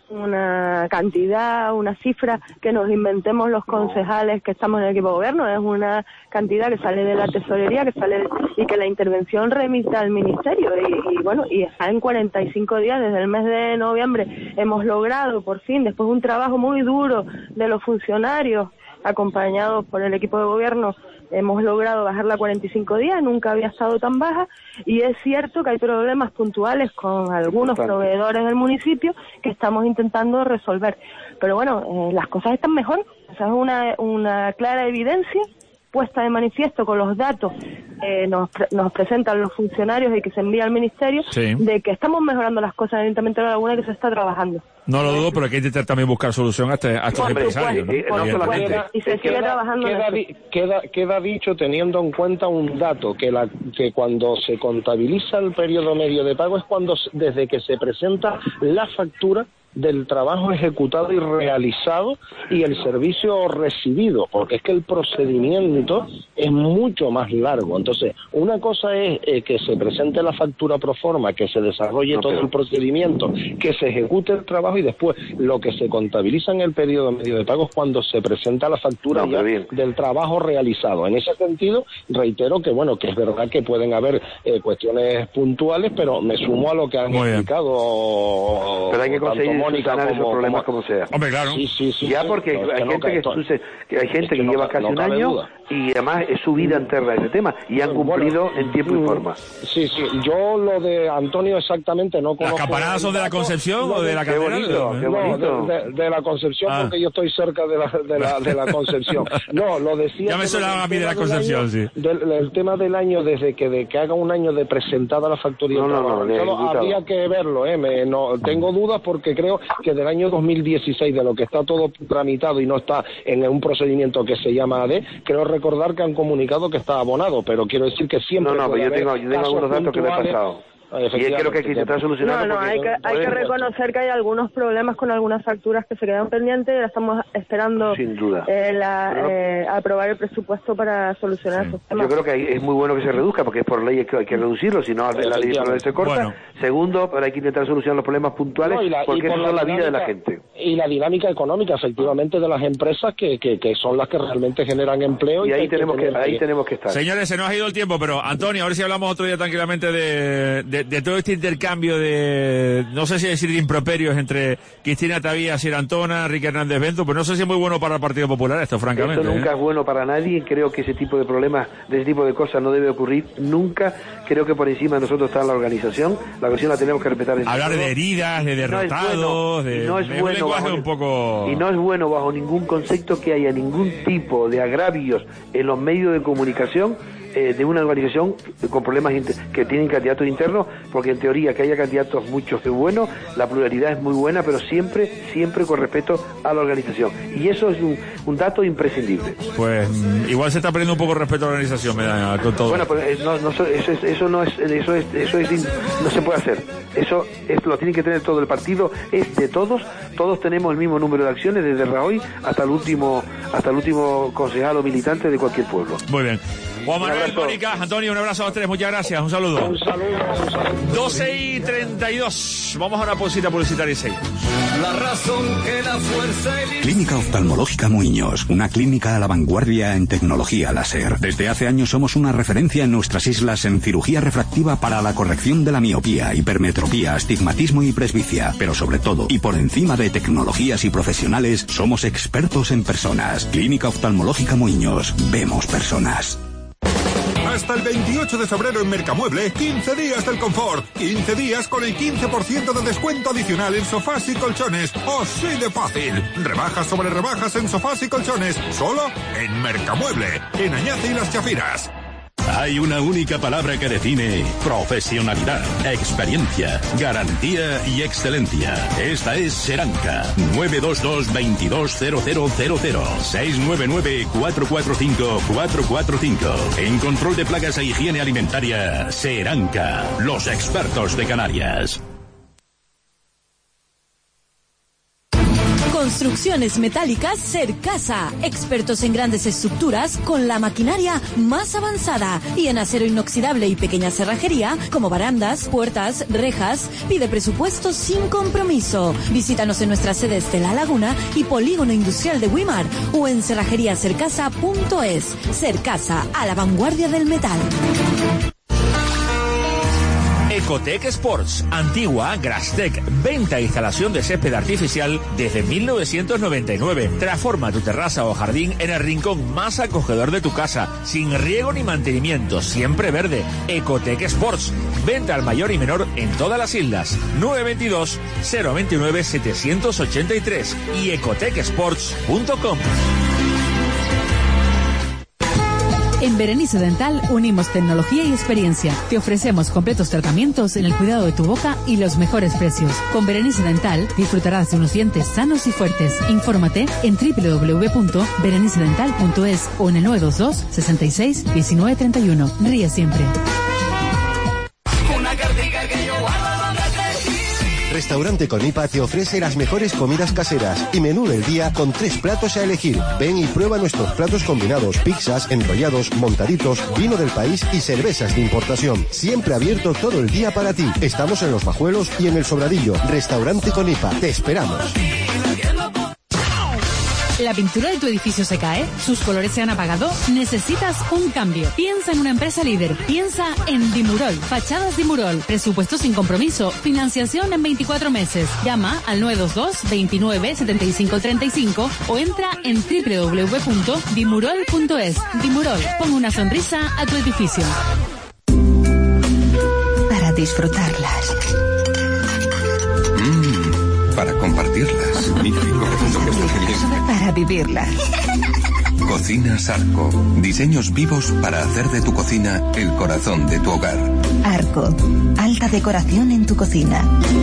una cantidad, una cifra que nos inventemos los concejales que estamos en el equipo de gobierno, es una cantidad que sale de la tesorería, y que la intervención remita al ministerio, y bueno, y está en 45 días, desde el mes de noviembre hemos logrado, por fin, después de un trabajo muy duro de los funcionarios, acompañados por el equipo de gobierno, hemos logrado bajarla a 45 días, nunca había estado tan baja, y es cierto que hay problemas puntuales con algunos proveedores del municipio que estamos intentando resolver. Pero bueno, las cosas están mejor, esa es una clara evidencia puesta de manifiesto con los datos nos presentan los funcionarios y que se envía al Ministerio, de que estamos mejorando las cosas en el Ayuntamiento de La Laguna y que se está trabajando. No lo dudo, pero hay que intentar también buscar solución a estos empresarios, ¿no? Y se sigue trabajando. Queda dicho, teniendo en cuenta un dato, que cuando se contabiliza el periodo medio de pago es desde que se presenta la factura del trabajo ejecutado y realizado y el servicio recibido, porque es que el procedimiento es mucho más largo. Entonces, una cosa es que se presente la factura pro forma, que se desarrolle todo el procedimiento, que se ejecute el trabajo y después lo que se contabiliza en el periodo medio de pago es cuando se presenta la factura del trabajo realizado. En ese sentido, reitero que que es verdad que pueden haber cuestiones puntuales, pero me sumo a lo que han explicado. Pero hay que conseguir solucionar esos problemas como sea. Hombre, claro. Sí, ya porque hay gente que lleva casi un año y además es su vida entera ese tema y han cumplido en tiempo y forma. Sí, yo lo de Antonio exactamente no conozco. ¿Las campanadas son de la Concepción o de la catedral? Qué bonito. De la Concepción, porque yo estoy cerca de la Concepción. No, lo decía. Ya me sonaba a mí de la Concepción, sí. El tema del año, desde que haga un año de presentada la factoría. Habría que verlo, no tengo dudas porque creo que del año 2016, de lo que está todo tramitado y no está en un procedimiento que se llama AD, creo recordar que han comunicado que está abonado, pero quiero decir que siempre pero yo tengo algunos datos que le he pasado. Y es que lo que hay que intentar solucionar. Hay que reconocer que hay algunos problemas con algunas facturas que se quedan pendientes y ahora estamos esperando sin duda aprobar el presupuesto para solucionar esos temas. Yo creo que es muy bueno que se reduzca porque es por ley que hay que reducirlo, si no la ley se corta. Segundo, pero hay que intentar solucionar los problemas puntuales porque eso es la vida de la gente. Y la dinámica económica, efectivamente, de las empresas que son las que realmente generan empleo. Y ahí tenemos que estar. Señores, se nos ha ido el tiempo, pero Antonio, a ver si hablamos otro día tranquilamente de todo este intercambio de, no sé si decir de improperios entre Cristina Tavía, Sir Antona, Enrique Hernández Bento, pues no sé si es muy bueno para el Partido Popular esto, francamente. Esto nunca es bueno para nadie, creo que ese tipo de problemas, de ese tipo de cosas no debe ocurrir nunca, creo que por encima de nosotros está la organización la tenemos que respetar. Hablar de heridas, de derrotados, no es bueno bajo ningún concepto que haya ningún tipo de agravios en los medios de comunicación de una organización con problemas que tienen candidatos internos, porque en teoría que haya candidatos muchos es bueno, la pluralidad es muy buena, pero siempre con respeto a la organización. Y eso es un dato imprescindible. Pues igual se está perdiendo un poco el respeto a la organización, me da con todo. Bueno, pues eso no se puede hacer. Eso lo tiene que tener todo el partido, es de todos tenemos el mismo número de acciones, desde Rajoy hasta el último concejal o militante de cualquier pueblo. Muy bien. Juan Manuel, Mónica, Antonio, un abrazo a los tres, muchas gracias, un saludo. Un saludo. 12:32, vamos a una pausita publicitaria y seguimos. La razón que da fuerza y... Clínica Oftalmológica Muiños, una clínica a la vanguardia en tecnología láser. Desde hace años somos una referencia en nuestras islas en cirugía refractiva para la corrección de la miopía, hipermetropía, astigmatismo y presbicia. Pero sobre todo, y por encima de tecnologías y profesionales, somos expertos en personas. Clínica Oftalmológica Muiños, vemos personas. Hasta el 28 de febrero en Mercamueble, 15 días del confort. 15 días con el 15% de descuento adicional en sofás y colchones. ¡Así de fácil! Rebajas sobre rebajas en sofás y colchones. Solo en Mercamueble, en Añace y Las Chafiras. Hay una única palabra que define profesionalidad, experiencia, garantía y excelencia. Esta es Seranca. 922-220000. 699-445-445. En control de plagas e higiene alimentaria, Seranca. Los expertos de Canarias. Construcciones metálicas Cercasa, expertos en grandes estructuras con la maquinaria más avanzada y en acero inoxidable y pequeña cerrajería como barandas, puertas, rejas. Pide presupuesto sin compromiso. Visítanos en nuestras sedes de La Laguna y Polígono Industrial de Güímar o en cerrajeriacercasa.es. Cercasa, a la vanguardia del metal. Ecotec Sports, antigua Grastec, venta e instalación de césped artificial desde 1999. Transforma tu terraza o jardín en el rincón más acogedor de tu casa, sin riego ni mantenimiento, siempre verde. Ecotec Sports, venta al mayor y menor en todas las islas. 922-029-783 y ecotecsports.com. En Berenice Dental unimos tecnología y experiencia. Te ofrecemos completos tratamientos en el cuidado de tu boca y los mejores precios. Con Berenice Dental disfrutarás de unos dientes sanos y fuertes. Infórmate en www.berenicedental.es o en el 922 66 19 31. Ríe siempre. Una cartica que yo guardo donde te Restaurante Conipa te ofrece las mejores comidas caseras y menú del día con 3 platos a elegir. Ven y prueba nuestros platos combinados, pizzas, enrollados, montaditos, vino del país y cervezas de importación. Siempre abierto todo el día para ti. Estamos en Los Bajuelos y en El Sobradillo. Restaurante Conipa. Te esperamos. ¿La pintura de tu edificio se cae? ¿Sus colores se han apagado? ¿Necesitas un cambio? Piensa en una empresa líder. Piensa en Dimurol. Fachadas Dimurol. Presupuesto sin compromiso. Financiación en 24 meses. Llama al 922 29 75 35 o entra en www.dimurol.es. Dimurol. Pon una sonrisa a tu edificio. Para disfrutarlas. Para compartirlas. Para vivirlas. Cocinas Arco. Diseños vivos para hacer de tu cocina el corazón de tu hogar. Arco. Alta decoración en tu cocina.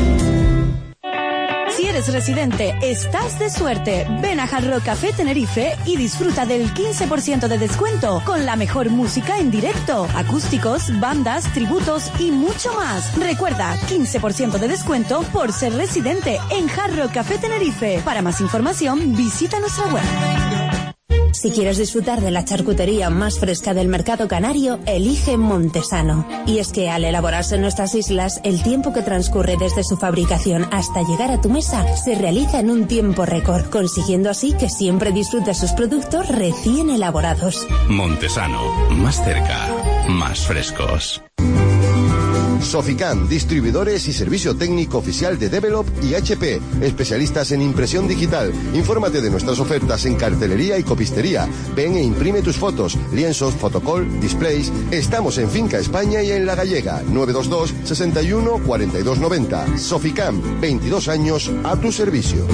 Si eres residente, estás de suerte. Ven a Hard Rock Café Tenerife y disfruta del 15% de descuento con la mejor música en directo, acústicos, bandas, tributos y mucho más. Recuerda, 15% de descuento por ser residente en Hard Rock Café Tenerife. Para más información, visita nuestra web. Si quieres disfrutar de la charcutería más fresca del mercado canario, elige Montesano. Y es que al elaborarse en nuestras islas, el tiempo que transcurre desde su fabricación hasta llegar a tu mesa se realiza en un tiempo récord, consiguiendo así que siempre disfrutes sus productos recién elaborados. Montesano, más cerca, más frescos. Soficam, distribuidores y servicio técnico oficial de Develop y HP, especialistas en impresión digital. Infórmate de nuestras ofertas en cartelería y copistería. Ven e imprime tus fotos, lienzos, fotocall, displays. Estamos en Finca España y en La Gallega, 922 61 42 90. Soficam, 22 años a tu servicio.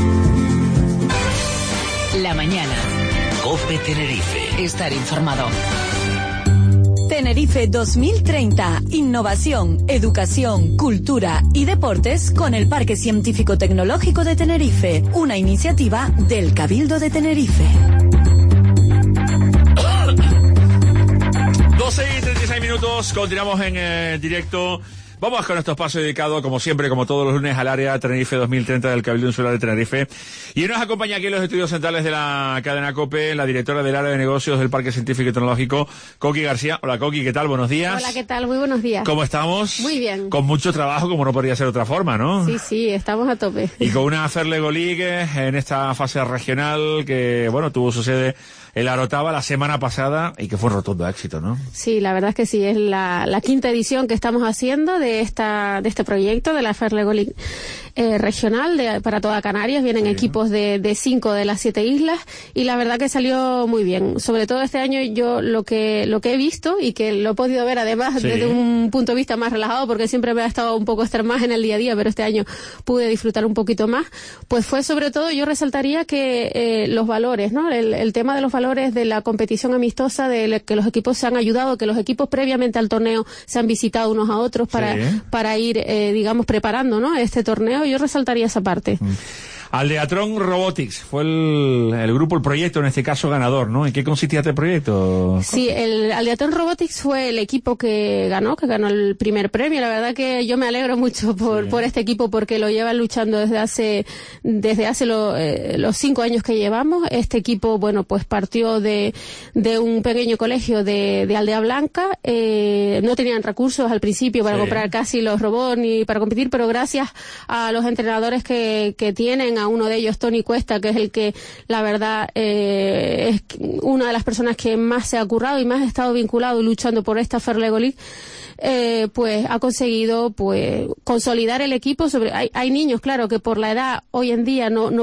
La mañana. COPE Tenerife. Estar informado. Tenerife 2030. Innovación, educación, cultura y deportes con el Parque Científico Tecnológico de Tenerife. Una iniciativa del Cabildo de Tenerife. 12:36, continuamos en directo. Vamos con nuestro espacio dedicado, como siempre, como todos los lunes, al área Tenerife 2030 del Cabildo Insular de Tenerife. Y nos acompaña aquí en los estudios centrales de la cadena COPE, la directora del área de negocios del Parque Científico y Tecnológico, Coqui García. Hola, Coqui, ¿qué tal? Buenos días. Hola, ¿qué tal? Muy buenos días. ¿Cómo estamos? Muy bien. Con mucho trabajo, como no podría ser de otra forma, ¿no? Sí, estamos a tope. Y con una Fair Lego League en esta fase regional que, bueno, tuvo su sede en la Orotava la semana pasada y que fue un rotundo éxito, ¿no? Sí, la verdad es que sí, es la quinta edición que estamos haciendo de este proyecto de la Fair Lego League regional para toda Canarias. Vienen equipos de 5 de las 7 islas y la verdad que salió muy bien. Sobre todo este año yo lo que he visto y que lo he podido ver además desde un punto de vista más relajado, porque siempre me ha estado un poco estar más en el día a día, pero este año pude disfrutar un poquito más, pues fue sobre todo, yo resaltaría que los valores, ¿no? El tema de los valores de la competición amistosa, de que los equipos se han ayudado, que los equipos previamente al torneo se han visitado unos a otros para ir, digamos, preparando, ¿no? Este torneo. Yo resaltaría esa parte. Aldeatron Robotics fue el grupo, el proyecto, en este caso ganador, ¿no? ¿En qué consistía este proyecto? Sí, el Aldeatron Robotics fue el equipo que ganó el primer premio. La verdad que yo me alegro mucho por este equipo, porque lo llevan luchando desde hace los 5 años que llevamos. Este equipo, bueno, pues partió de un pequeño colegio de Aldea Blanca. No tenían recursos al principio para comprar casi los robots ni para competir, pero gracias a los entrenadores que tienen, a uno de ellos, Tony Cuesta, que es el que, la verdad, es una de las personas que más se ha currado y más ha estado vinculado y luchando por esta Fair Lego League, pues ha conseguido pues consolidar el equipo. Hay niños, claro, que por la edad hoy en día no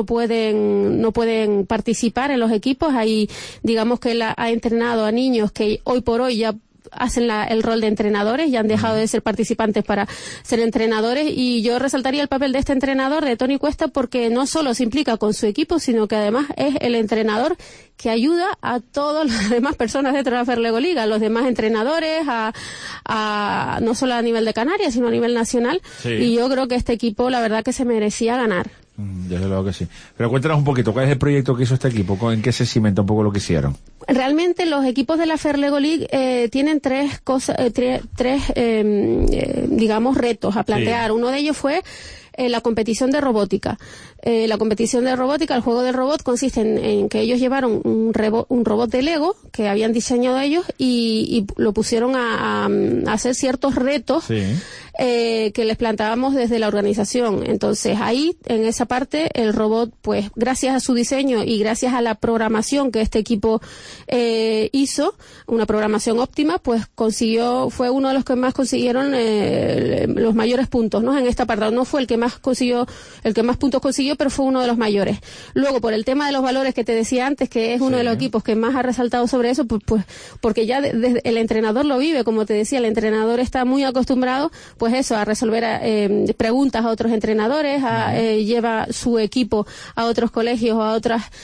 pueden participar en los equipos. Hay, digamos que ha entrenado a niños que hoy por hoy ya hacen el rol de entrenadores, ya han dejado de ser participantes para ser entrenadores, y yo resaltaría el papel de este entrenador, de Toni Cuesta, porque no solo se implica con su equipo, sino que además es el entrenador que ayuda a todas las demás personas dentro de la Fairlego League, a los demás entrenadores, no solo a nivel de Canarias, sino a nivel nacional, y yo creo que este equipo la verdad que se merecía ganar. Desde luego que sí. Pero cuéntanos un poquito, ¿cuál es el proyecto que hizo este equipo? ¿En qué se cimenta un poco lo que hicieron? Realmente los equipos de la Fairlego League tienen tres cosas, digamos, retos a plantear. Uno de ellos fue la competición de robótica. La competición de robótica, el juego del robot, consiste en que ellos llevaron un robot de Lego que habían diseñado ellos y lo pusieron a hacer ciertos retos que les planteábamos desde la organización. Entonces ahí, en esa parte, el robot, pues gracias a su diseño y gracias a la programación que este equipo hizo, una programación óptima, pues fue uno de los que más consiguieron los mayores puntos, ¿no? En esta parte no fue el que más puntos consiguió, pero fue uno de los mayores. Luego, por el tema de los valores que te decía antes, que es uno de los equipos que más ha resaltado sobre eso, pues porque ya desde el entrenador lo vive, como te decía, el entrenador está muy acostumbrado, pues eso, a resolver preguntas a otros entrenadores, lleva su equipo a otros colegios, a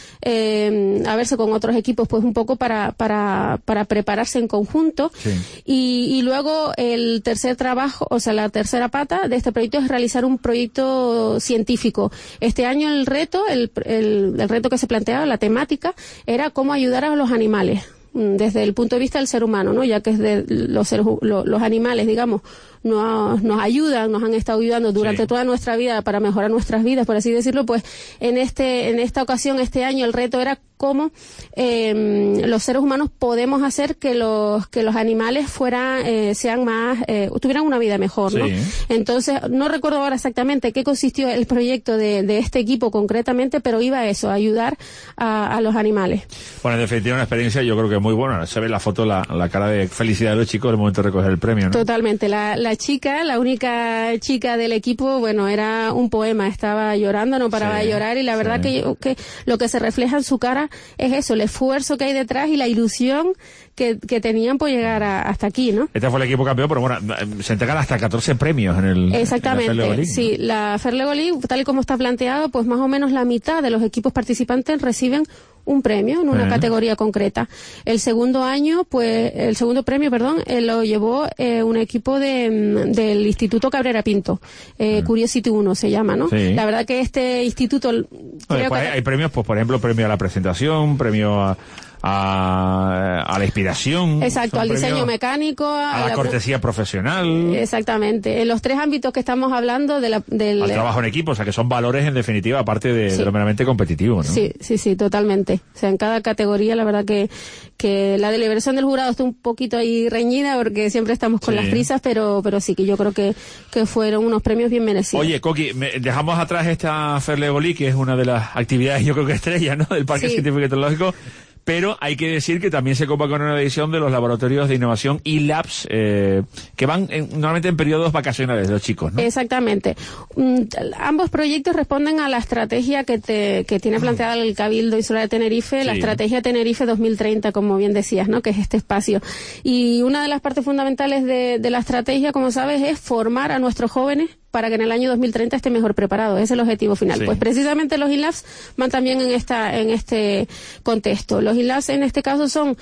verse con otros equipos, pues un poco para prepararse en conjunto. Y luego el tercer trabajo, o sea, la tercera pata de este proyecto es realizar un proyecto científico. Este año el reto que se planteaba, la temática, era cómo ayudar a los animales desde el punto de vista del ser humano, ¿no? Ya que es de los animales, digamos, nos ayudan, nos han estado ayudando durante toda nuestra vida para mejorar nuestras vidas, por así decirlo. Pues en esta ocasión, este año, el reto era cómo los seres humanos podemos hacer que los animales sean más, tuvieran una vida mejor, ¿no? Entonces, no recuerdo ahora exactamente qué consistió el proyecto de este equipo concretamente, pero iba a eso, a ayudar a los animales. Bueno, en definitiva, una experiencia, yo creo que muy buena. Se ve en la foto la cara de felicidad de los chicos en el momento de recoger el premio, ¿no? Totalmente. La única chica del equipo, bueno, era un poema, estaba llorando, no paraba de llorar, y la verdad que lo que se refleja en su cara es eso, el esfuerzo que hay detrás y la ilusión que tenían por llegar hasta aquí, ¿no? Este fue el equipo campeón, pero bueno, se entregan hasta 14 premios Exactamente, en la Fairlego League, sí. ¿No? La Fairlego League, tal y como está planteado, pues más o menos la mitad de los equipos participantes reciben un premio en una categoría concreta. El segundo premio, lo llevó un equipo del Instituto Cabrera Pinto, Curiosity 1 se llama, ¿no? La verdad que este instituto... Hay premios, pues por ejemplo, premio a la presentación, premio a la inspiración. Exacto, al diseño mecánico. A la cortesía profesional. Exactamente. En los tres ámbitos que estamos hablando del al trabajo en equipo, o sea que son valores en definitiva, aparte de lo meramente competitivo, ¿no? Sí, totalmente. O sea, en cada categoría la verdad que la deliberación del jurado está un poquito ahí reñida porque siempre estamos con las prisas, pero sí que yo creo que fueron unos premios bien merecidos. Oye, Coqui, dejamos atrás esta Fairlego League, que es una de las actividades, yo creo que estrella, ¿no? Del Parque Científico y Tecnológico. Pero hay que decir que también se copa con una edición de los laboratorios de innovación e-Labs, que van normalmente en periodos vacacionales de los chicos, ¿no? Exactamente. Ambos proyectos responden a la estrategia que tiene planteada el Cabildo Insular de Tenerife, la estrategia Tenerife 2030, como bien decías, ¿no? Que es este espacio. Y una de las partes fundamentales de la estrategia, como sabes, es formar a nuestros jóvenes para que en el año 2030 esté mejor preparado. Ese es el objetivo final. Pues precisamente los e-Labs van también en este contexto. Los e-Labs en este caso son,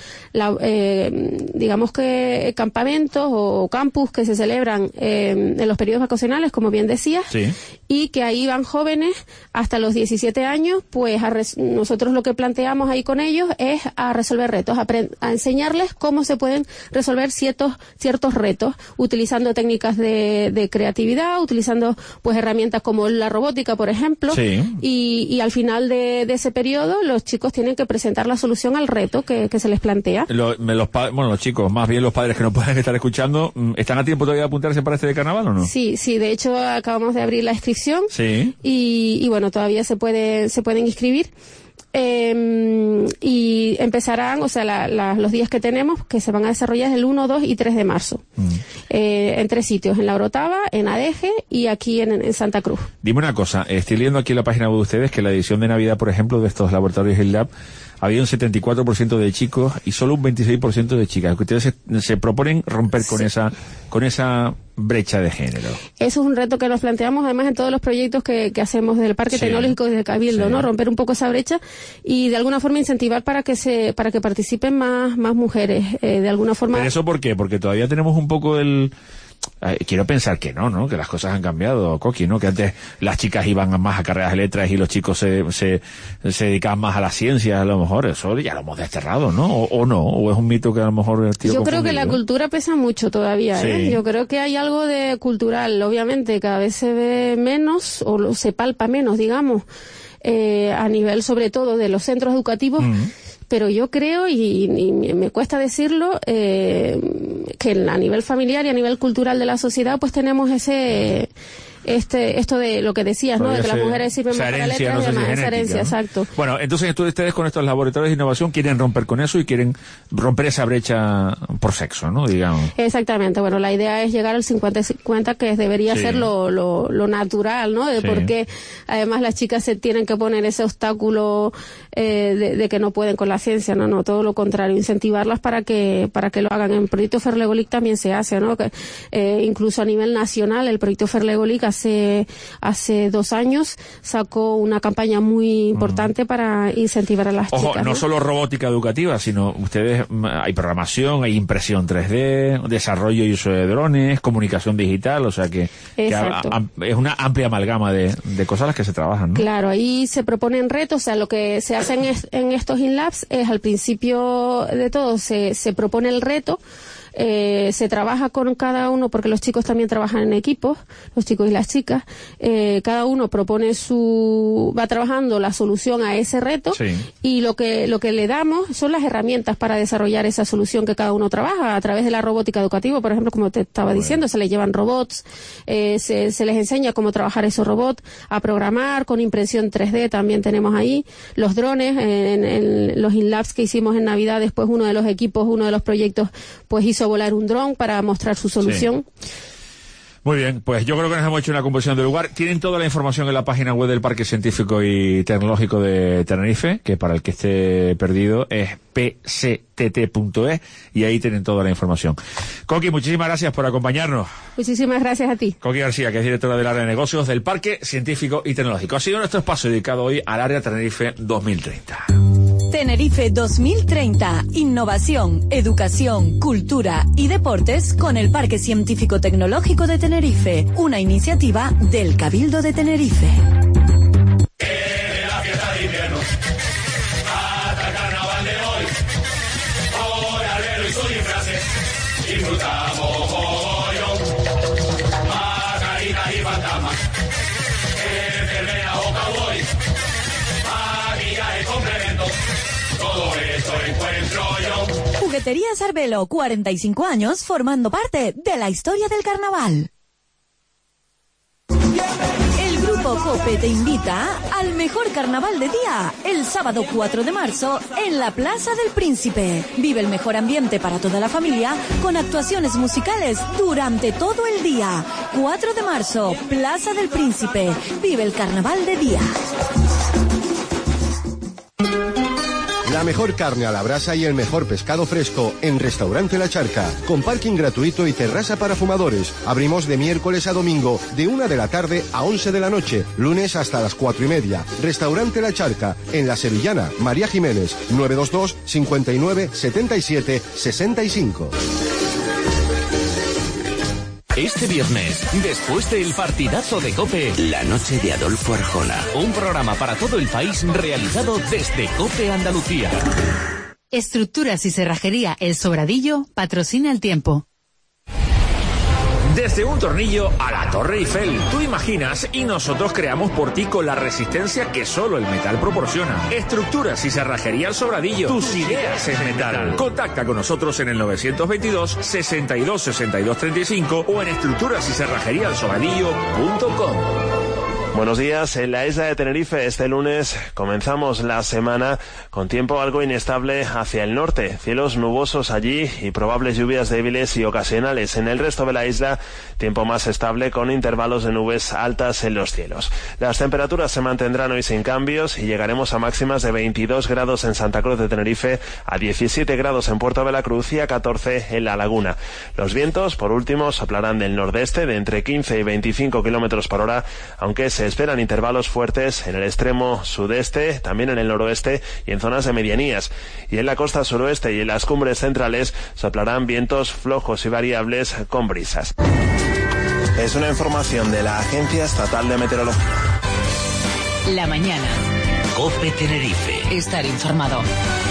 digamos que campamentos o campus que se celebran en los periodos vacacionales, como bien decías, y que ahí van jóvenes hasta los 17 años, pues nosotros lo que planteamos ahí con ellos es a resolver retos, a enseñarles cómo se pueden resolver ciertos retos, utilizando técnicas de creatividad, utilizando pues herramientas como la robótica, por ejemplo, y al final de ese periodo los chicos tienen que presentar la solución al reto que se les plantea. Los chicos, más bien los padres que no pueden estar escuchando, ¿están a tiempo todavía de apuntarse para este de carnaval o no? Sí, de hecho acabamos de abrir la inscripción y bueno, todavía se pueden inscribir. Y empezarán, o sea, los días que tenemos, que se van a desarrollar el 1, 2 y 3 de marzo. En 3 sitios, en La Orotava, en Adeje y aquí en Santa Cruz. Dime una cosa, estoy leyendo aquí en la página web de ustedes que la edición de Navidad, por ejemplo, de estos laboratorios e-Lab había un 74% de chicos y solo un 26% de chicas. Que ustedes se proponen romper con esa brecha de género. Eso es un reto que nos planteamos además en todos los proyectos que hacemos del Parque Tecnológico y del Cabildo, ¿no? Romper un poco esa brecha y de alguna forma incentivar para que participen más mujeres, de alguna forma. ¿Pero eso por qué? Porque todavía tenemos un poco quiero pensar que no, que las cosas han cambiado, Coqui, ¿no? Que antes las chicas iban más a carreras de letras y los chicos se dedicaban más a la ciencia, a lo mejor eso ya lo hemos desterrado, ¿no? O es un mito que a lo mejor yo creo que la cultura pesa mucho todavía, ¿eh? Yo creo que hay algo de cultural, obviamente cada vez se ve menos o se palpa menos, digamos, a nivel sobre todo de los centros educativos. Pero yo creo, y me cuesta decirlo, que a nivel familiar y a nivel cultural de la sociedad, pues tenemos esto de lo que decías, ¿no? De que las mujeres sirven más para letras y demás, esa herencia, ¿no? Exacto. Bueno, entonces ustedes con estos laboratorios de innovación quieren romper con eso y quieren romper esa brecha por sexo, ¿no? Digamos. Exactamente. Bueno, la idea es llegar al 50-50, que debería ser lo natural, ¿no? De por qué además las chicas se tienen que poner ese obstáculo de que no pueden con la ciencia, no, todo lo contrario, incentivarlas para que lo hagan. En el proyecto Ferlegolic también se hace, ¿no? Que, incluso a nivel nacional, el proyecto Ferlegolic hace 2 años sacó una campaña muy importante para incentivar a las chicas. Ojo, no solo robótica educativa, sino ustedes, hay programación, hay impresión 3D, desarrollo y uso de drones, comunicación digital, o sea que es una amplia amalgama de cosas a las que se trabajan, ¿no? Claro, ahí se proponen retos, o sea, lo que se hace en estos InLabs es al principio de todo se propone el reto. Se trabaja con cada uno, porque los chicos también trabajan en equipos, los chicos y las chicas, cada uno propone va trabajando la solución a ese reto, y lo que le damos son las herramientas para desarrollar esa solución que cada uno trabaja a través de la robótica educativa, por ejemplo, como te estaba diciendo, se les llevan robots, se les enseña cómo trabajar esos robots, a programar con impresión 3D, también tenemos ahí los drones, en los InLabs que hicimos en Navidad, después uno de los equipos, uno de los proyectos, pues hizo volar un dron para mostrar su solución. Muy bien, pues yo creo que nos hemos hecho una composición del lugar. Tienen toda la información en la página web del Parque Científico y Tecnológico de Tenerife, que para el que esté perdido es pctt.es, y ahí tienen toda la información. Coqui, muchísimas gracias por acompañarnos. Muchísimas gracias a ti. Coqui García, que es directora del área de negocios del Parque Científico y Tecnológico. Ha sido nuestro espacio dedicado hoy al área Tenerife 2030. Tenerife 2030. Innovación, educación, cultura y deportes con el Parque Científico Tecnológico de Tenerife. Una iniciativa del Cabildo de Tenerife. La fiesta de invierno, hasta el carnaval de hoy. Horadero y sus disfraces, disfrutamos mogollón. Mascaritas y fantasmas, enfermeras o cowboys, maquillaje, complementos. Todo esto encuentro yo. Jugueterías Arbelo, 45 años formando parte de la historia del carnaval. El Grupo COPE te invita al mejor carnaval de día, el sábado 4 de marzo en la Plaza del Príncipe. Vive el mejor ambiente para toda la familia con actuaciones musicales durante todo el día. 4 de marzo, Plaza del Príncipe. Vive el carnaval de día. La mejor carne a la brasa y el mejor pescado fresco en Restaurante La Charca, con parking gratuito y terraza para fumadores. Abrimos de miércoles a domingo, de 1 de la tarde a 11 de la noche, lunes hasta las 4:30. Restaurante La Charca, en La Sevillana, María Jiménez, 922 59 77 65. Este viernes, después del partidazo de COPE, La noche de Adolfo Arjona. Un programa para todo el país realizado desde COPE Andalucía. Estructuras y Cerrajería El Sobradillo patrocina el tiempo. Desde un tornillo a la Torre Eiffel, tú imaginas y nosotros creamos por ti con la resistencia que solo el metal proporciona. Estructuras y Cerrajería El Sobradillo. Tus ideas en metal. Contacta con nosotros en el 922 62 62 35 o en estructurasycerrajeríaelsobradillo.com. Buenos días. En la isla de Tenerife este lunes comenzamos la semana con tiempo algo inestable hacia el norte. Cielos nubosos allí y probables lluvias débiles y ocasionales. En el resto de la isla, tiempo más estable con intervalos de nubes altas en los cielos. Las temperaturas se mantendrán hoy sin cambios y llegaremos a máximas de 22 grados en Santa Cruz de Tenerife, a 17 grados en Puerto de la Cruz y a 14 en La Laguna. Los vientos, por último, soplarán del nordeste de entre 15 y 25 kilómetros por hora, aunque se esperan intervalos fuertes en el extremo sudeste, también en el noroeste y en zonas de medianías. Y en la costa suroeste y en las cumbres centrales soplarán vientos flojos y variables con brisas. Es una información de la Agencia Estatal de Meteorología. La mañana. COPE Tenerife. Estar informado.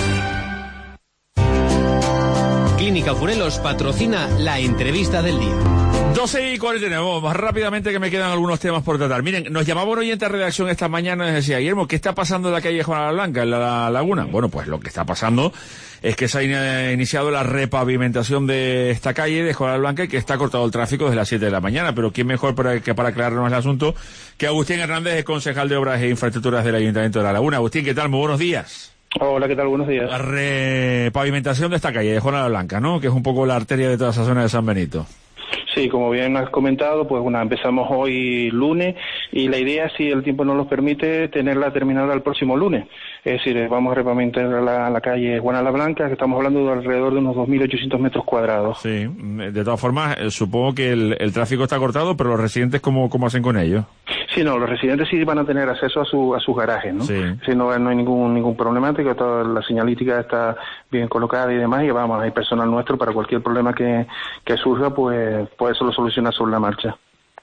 Clínica Furelos patrocina la entrevista del día. 12:40, vamos más rápidamente que me quedan algunos temas por tratar. Miren, nos llamaba un oyente a redacción esta mañana y nos decía, Guillermo, ¿qué está pasando en la calle Juana la Blanca, en la Laguna? Bueno, pues lo que está pasando es que se ha iniciado la repavimentación de esta calle de Juana la Blanca y que está cortado el tráfico desde las 7 de la mañana. Pero ¿quién mejor para aclararnos el asunto que Agustín Hernández, el concejal de Obras e Infraestructuras del Ayuntamiento de La Laguna? Agustín, ¿qué tal? Muy buenos días. Hola, ¿qué tal? Buenos días. La repavimentación de esta calle de Juana la Blanca, ¿no? Que es un poco la arteria de toda esa zona de San Benito. Sí, como bien has comentado, pues empezamos hoy lunes y la idea, si el tiempo nos lo permite, tenerla terminada el próximo lunes. Es decir, vamos a repavimentar la calle Juana la Blanca, que estamos hablando de alrededor de unos 2.800 metros cuadrados. Sí, de todas formas, supongo que el tráfico está cortado, pero los residentes, ¿cómo hacen con ello? Sí, no, los residentes sí van a tener acceso a sus garajes, ¿no? Sí. Sí, no hay ningún problemático, toda la señalítica está bien colocada y demás, y vamos, hay personal nuestro para cualquier problema que surja, pues eso lo soluciona sobre la marcha.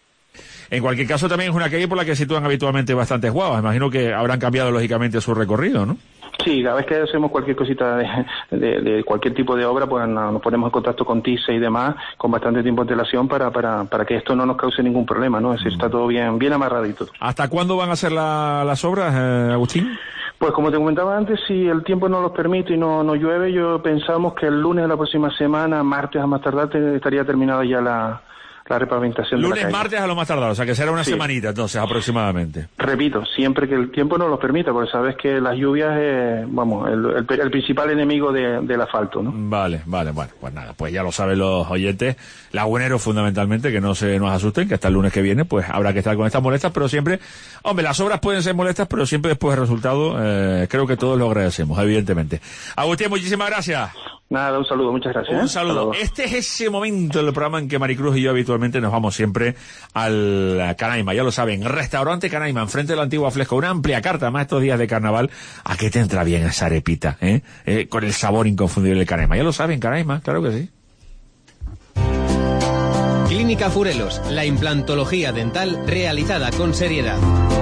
En cualquier caso, también es una calle por la que sitúan habitualmente bastantes guaguas. Imagino que habrán cambiado, lógicamente, su recorrido, ¿no? Sí, cada vez que hacemos cualquier cosita de cualquier tipo de obra, pues nos ponemos en contacto con TICE y demás, con bastante tiempo de antelación para que esto no nos cause ningún problema, ¿no? Es decir, está todo bien amarradito. ¿Hasta cuándo van a ser las obras, Agustín? Pues como te comentaba antes, si el tiempo nos lo permite y no llueve, yo pensamos que el lunes de la próxima semana, martes a más tardar, estaría terminada ya la repavimentación de la calle. Lunes, martes a lo más tardar, o sea que será una semanita entonces aproximadamente. Repito, siempre que el tiempo nos lo permita, porque sabes que las lluvias es, el principal enemigo del asfalto, ¿no? Vale, bueno, pues nada, pues ya lo saben los oyentes, laguneros fundamentalmente, que no se nos asusten, que hasta el lunes que viene pues habrá que estar con estas molestas, pero siempre, hombre, las obras pueden ser molestas, pero siempre después del resultado, creo que todos lo agradecemos, evidentemente. Agustín, muchísimas gracias. Nada, un saludo, muchas gracias. Un saludo. Este es ese momento del programa en que Maricruz y yo habitualmente nos vamos siempre al Canaima, ya lo saben, Restaurante Canaima, enfrente de la antigua Flesco, una amplia carta más estos días de carnaval. ¿A qué te entra bien esa arepita, con el sabor inconfundible del Canaima? Ya lo saben, Canaima, claro que sí. Clínica Furelos, la implantología dental realizada con seriedad.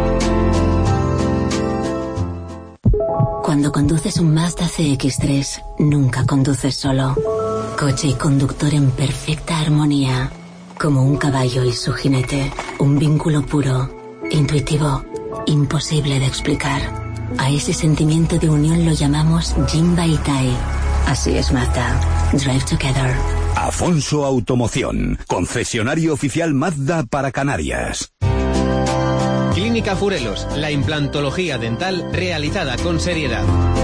Cuando conduces un Mazda CX-3, nunca conduces solo. Coche y conductor en perfecta armonía. Como un caballo y su jinete. Un vínculo puro, intuitivo, imposible de explicar. A ese sentimiento de unión lo llamamos Jinba Itai. Así es Mazda. Drive together. Afonso Automoción, concesionario oficial Mazda para Canarias. Clínica Furelos, la implantología dental realizada con seriedad.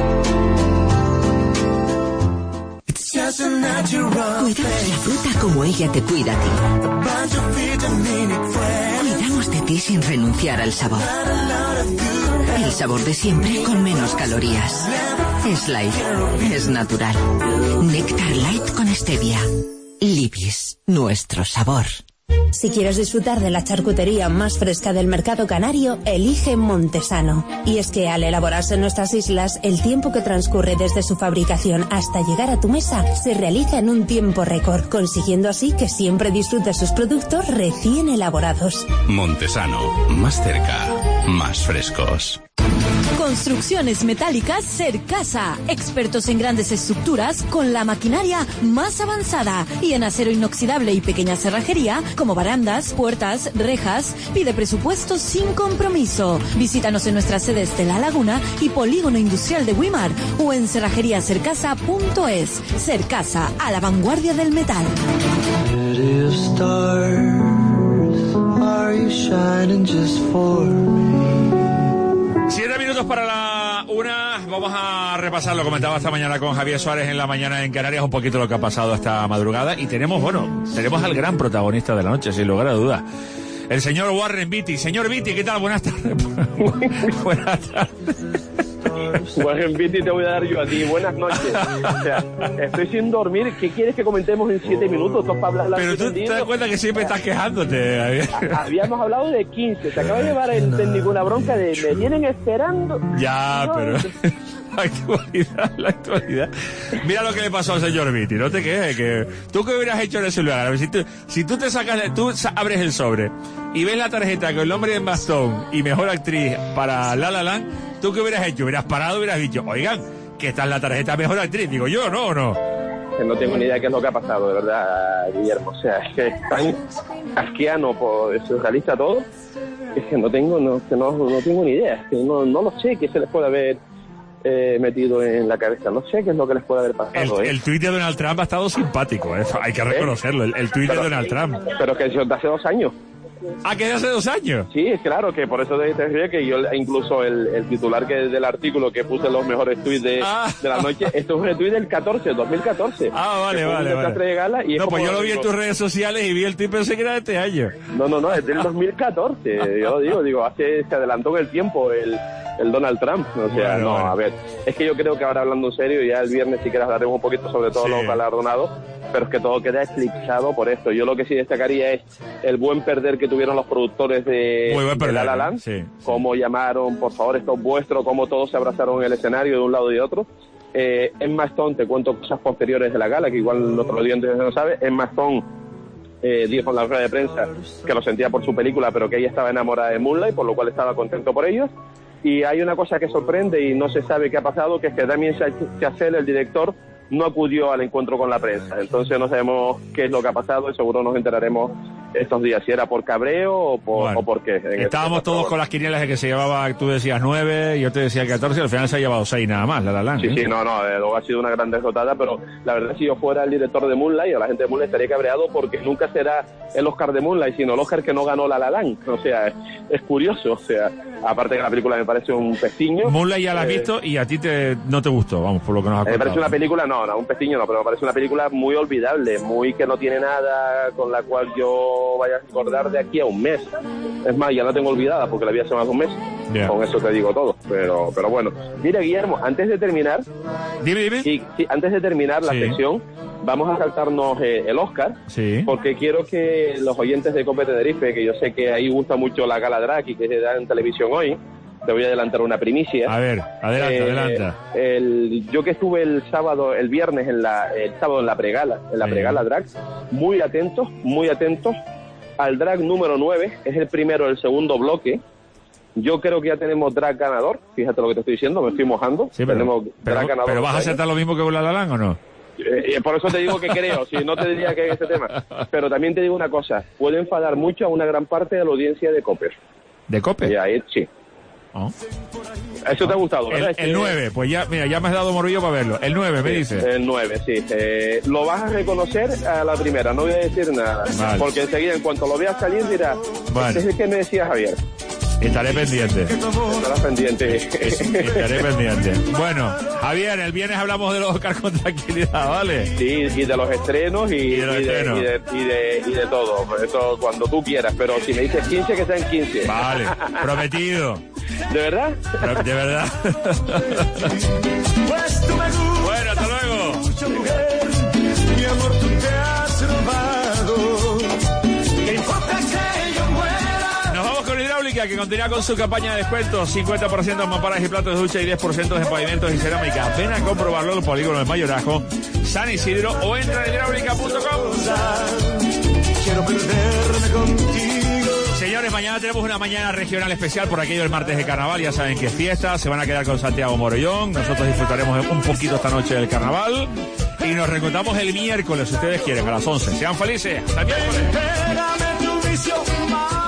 Cuidamos la fruta como ella te cuida a ti. Cuidamos de ti sin renunciar al sabor. El sabor de siempre con menos calorías. Es light, es natural. Néctar light con stevia. Libis, nuestro sabor. Si quieres disfrutar de la charcutería más fresca del mercado canario, elige Montesano. Y es que al elaborarse en nuestras islas, el tiempo que transcurre desde su fabricación hasta llegar a tu mesa se realiza en un tiempo récord, consiguiendo así que siempre disfrutes sus productos recién elaborados. Montesano, más cerca, más frescos. Construcciones metálicas Cercasa, expertos en grandes estructuras con la maquinaria más avanzada y en acero inoxidable y pequeña cerrajería como barandas, puertas, rejas. Pide presupuesto sin compromiso. Visítanos en nuestras sedes de La Laguna y Polígono Industrial de Wimar o en cerrajeriacercasa.es. Cercasa, a la vanguardia del metal. 7 minutos para la 1, vamos a repasar, lo comentaba esta mañana con Javier Suárez en la mañana en Canarias, un poquito lo que ha pasado esta madrugada, y tenemos al gran protagonista de la noche, sin lugar a dudas, el señor Warren Beatty. Señor Beatty, ¿qué tal? Buenas tardes. Buenas tardes. Warren Beatty te voy a dar yo a ti. Buenas noches. O sea, estoy sin dormir. ¿Qué quieres que comentemos en 7 minutos? Para hablar. Pero tú te das cuenta que siempre estás quejándote. Habíamos hablado de 15. Se acaba de llevar el técnico una bronca de me tienen esperando. Ya, no, pero... La actualidad. Mira lo que le pasó al señor Beatty, no te quejes, que tú qué hubieras hecho en ese lugar. A ver, si tú te sacas, tú abres el sobre y ves la tarjeta con el nombre de bastón y mejor actriz para La La Land, ¿tú qué hubieras hecho? Hubieras parado, hubieras dicho, oigan, que esta es la tarjeta mejor actriz, digo yo, ¿no o no? Que no tengo ni idea de qué es lo que ha pasado, de verdad, Guillermo. O sea, es que es tan asquiano, surrealista todo, es que no tengo ni idea, es que no lo sé, qué se les puede haber metido en la cabeza. No sé qué es lo que les puede haber pasado. El tuit de Donald Trump ha estado simpático, hay que reconocerlo. El tuit de Donald Trump. Pero que eso de hace 2 años. Ah, que de hace 2 años. Sí, es claro, que por eso te decía que yo incluso el titular del artículo que puse los mejores tuits de la noche, esto es un tuit del 2014. Vale. De gala y no, pues yo lo vi en tus redes sociales y vi el tuit, pensé que era de este año. No, es del 2014. Yo lo digo, se adelantó en el tiempo el Donald Trump. O sea, bueno. A ver, es que yo creo que ahora hablando en serio, ya el viernes si quieres hablaremos un poquito sobre todos los galardonados, pero es que todo queda eclipsado por esto. Yo lo que sí destacaría es el buen perder que tuvieron los productores de La La Land, cómo llamaron, por favor, esto es vuestro, cómo todos se abrazaron en el escenario de un lado y de otro. Emma Stone, te cuento cosas posteriores de la gala, que igual nuestros oyentes no saben. Emma Stone dijo en la rueda de prensa que lo sentía por su película, pero que ella estaba enamorada de Moonlight, por lo cual estaba contento por ellos. Y hay una cosa que sorprende y no se sabe qué ha pasado, que es que Damien Chazelle, el director, no acudió al encuentro con la prensa. Entonces no sabemos qué es lo que ha pasado y seguro nos enteraremos estos días, si era por cabreo o por qué. Estábamos todos con las quinielas de que se llevaba, tú decías 9, yo te decía 14, y al final se ha llevado 6 nada más, La La Land. Sí, luego ha sido una gran derrotada, pero la verdad, si yo fuera el director de Moonlight o la gente de Moonlight, estaría cabreado porque nunca será el Oscar de Moonlight, sino el Oscar que no ganó La La Land. O sea, es curioso, o sea, aparte que la película me parece un pestiño. Moonlight ya la has visto y a ti no te gustó, vamos, por lo que nos has contado. Me parece una película, no, un pestiño no, pero me parece una película muy olvidable, muy que no tiene nada con la cual yo vaya a recordar de aquí a un mes. Es más, ya la tengo olvidada porque la vi hace más de un mes. Yeah. Con eso te digo todo, pero bueno. Mira, Guillermo, antes de terminar... Dime. Sí, antes de terminar la sección, vamos a saltarnos el Oscar, porque quiero que los oyentes de Cope Tenerife, que yo sé que ahí gusta mucho la Gala Drag y que se da en televisión hoy, te voy a adelantar una primicia. A ver, adelanta. Yo que estuve el viernes el sábado en la pregala drag, muy atentos al drag número 9, es el primero del segundo bloque. Yo creo que ya tenemos drag ganador, fíjate lo que te estoy diciendo, me estoy mojando. Sí, tenemos drag ganador. ¿Pero vas a aceptar lo mismo que con La La Land o no? Por eso te digo que creo, si no te diría que es ese tema. Pero también te digo una cosa, puede enfadar mucho a una gran parte de la audiencia de Cope. ¿De Cope? Sí. Oh. Eso te ha gustado, ¿verdad? El 9, pues ya, mira, ya me has dado morbillo para verlo. El 9, me dice. El 9, sí. Lo vas a reconocer a la primera, no voy a decir nada. Vale. Porque enseguida, en cuanto lo veas salir, dirás, este es el que me decía Javier. Estaré pendiente. Estarás pendiente. Estaré pendiente. Bueno, Javier, el viernes hablamos de los Oscar con tranquilidad, ¿vale? Sí, y de los estrenos y de todo. Eso cuando tú quieras, pero si me dices 15, que sean 15. Vale, prometido. ¿De verdad? De verdad. Bueno, hasta luego. Mi amor, tú te has robado. ¿Qué importa que yo muera? Nos vamos con Hidráulica, que continúa con su campaña de descuentos. 50% en mamparas y platos de ducha y 10% en pavimentos y cerámica. Ven a comprobarlo en el polígono de Mayorazgo, San Isidro, o entra en hidráulica.com. Quiero perderme contigo. Señores, mañana tenemos una mañana regional especial por aquello del martes de carnaval. Ya saben que es fiesta, se van a quedar con Santiago Morollón. Nosotros disfrutaremos un poquito esta noche del carnaval. Y nos reencontramos el miércoles, si ustedes quieren, a las 11. Sean felices. Hasta el miércoles.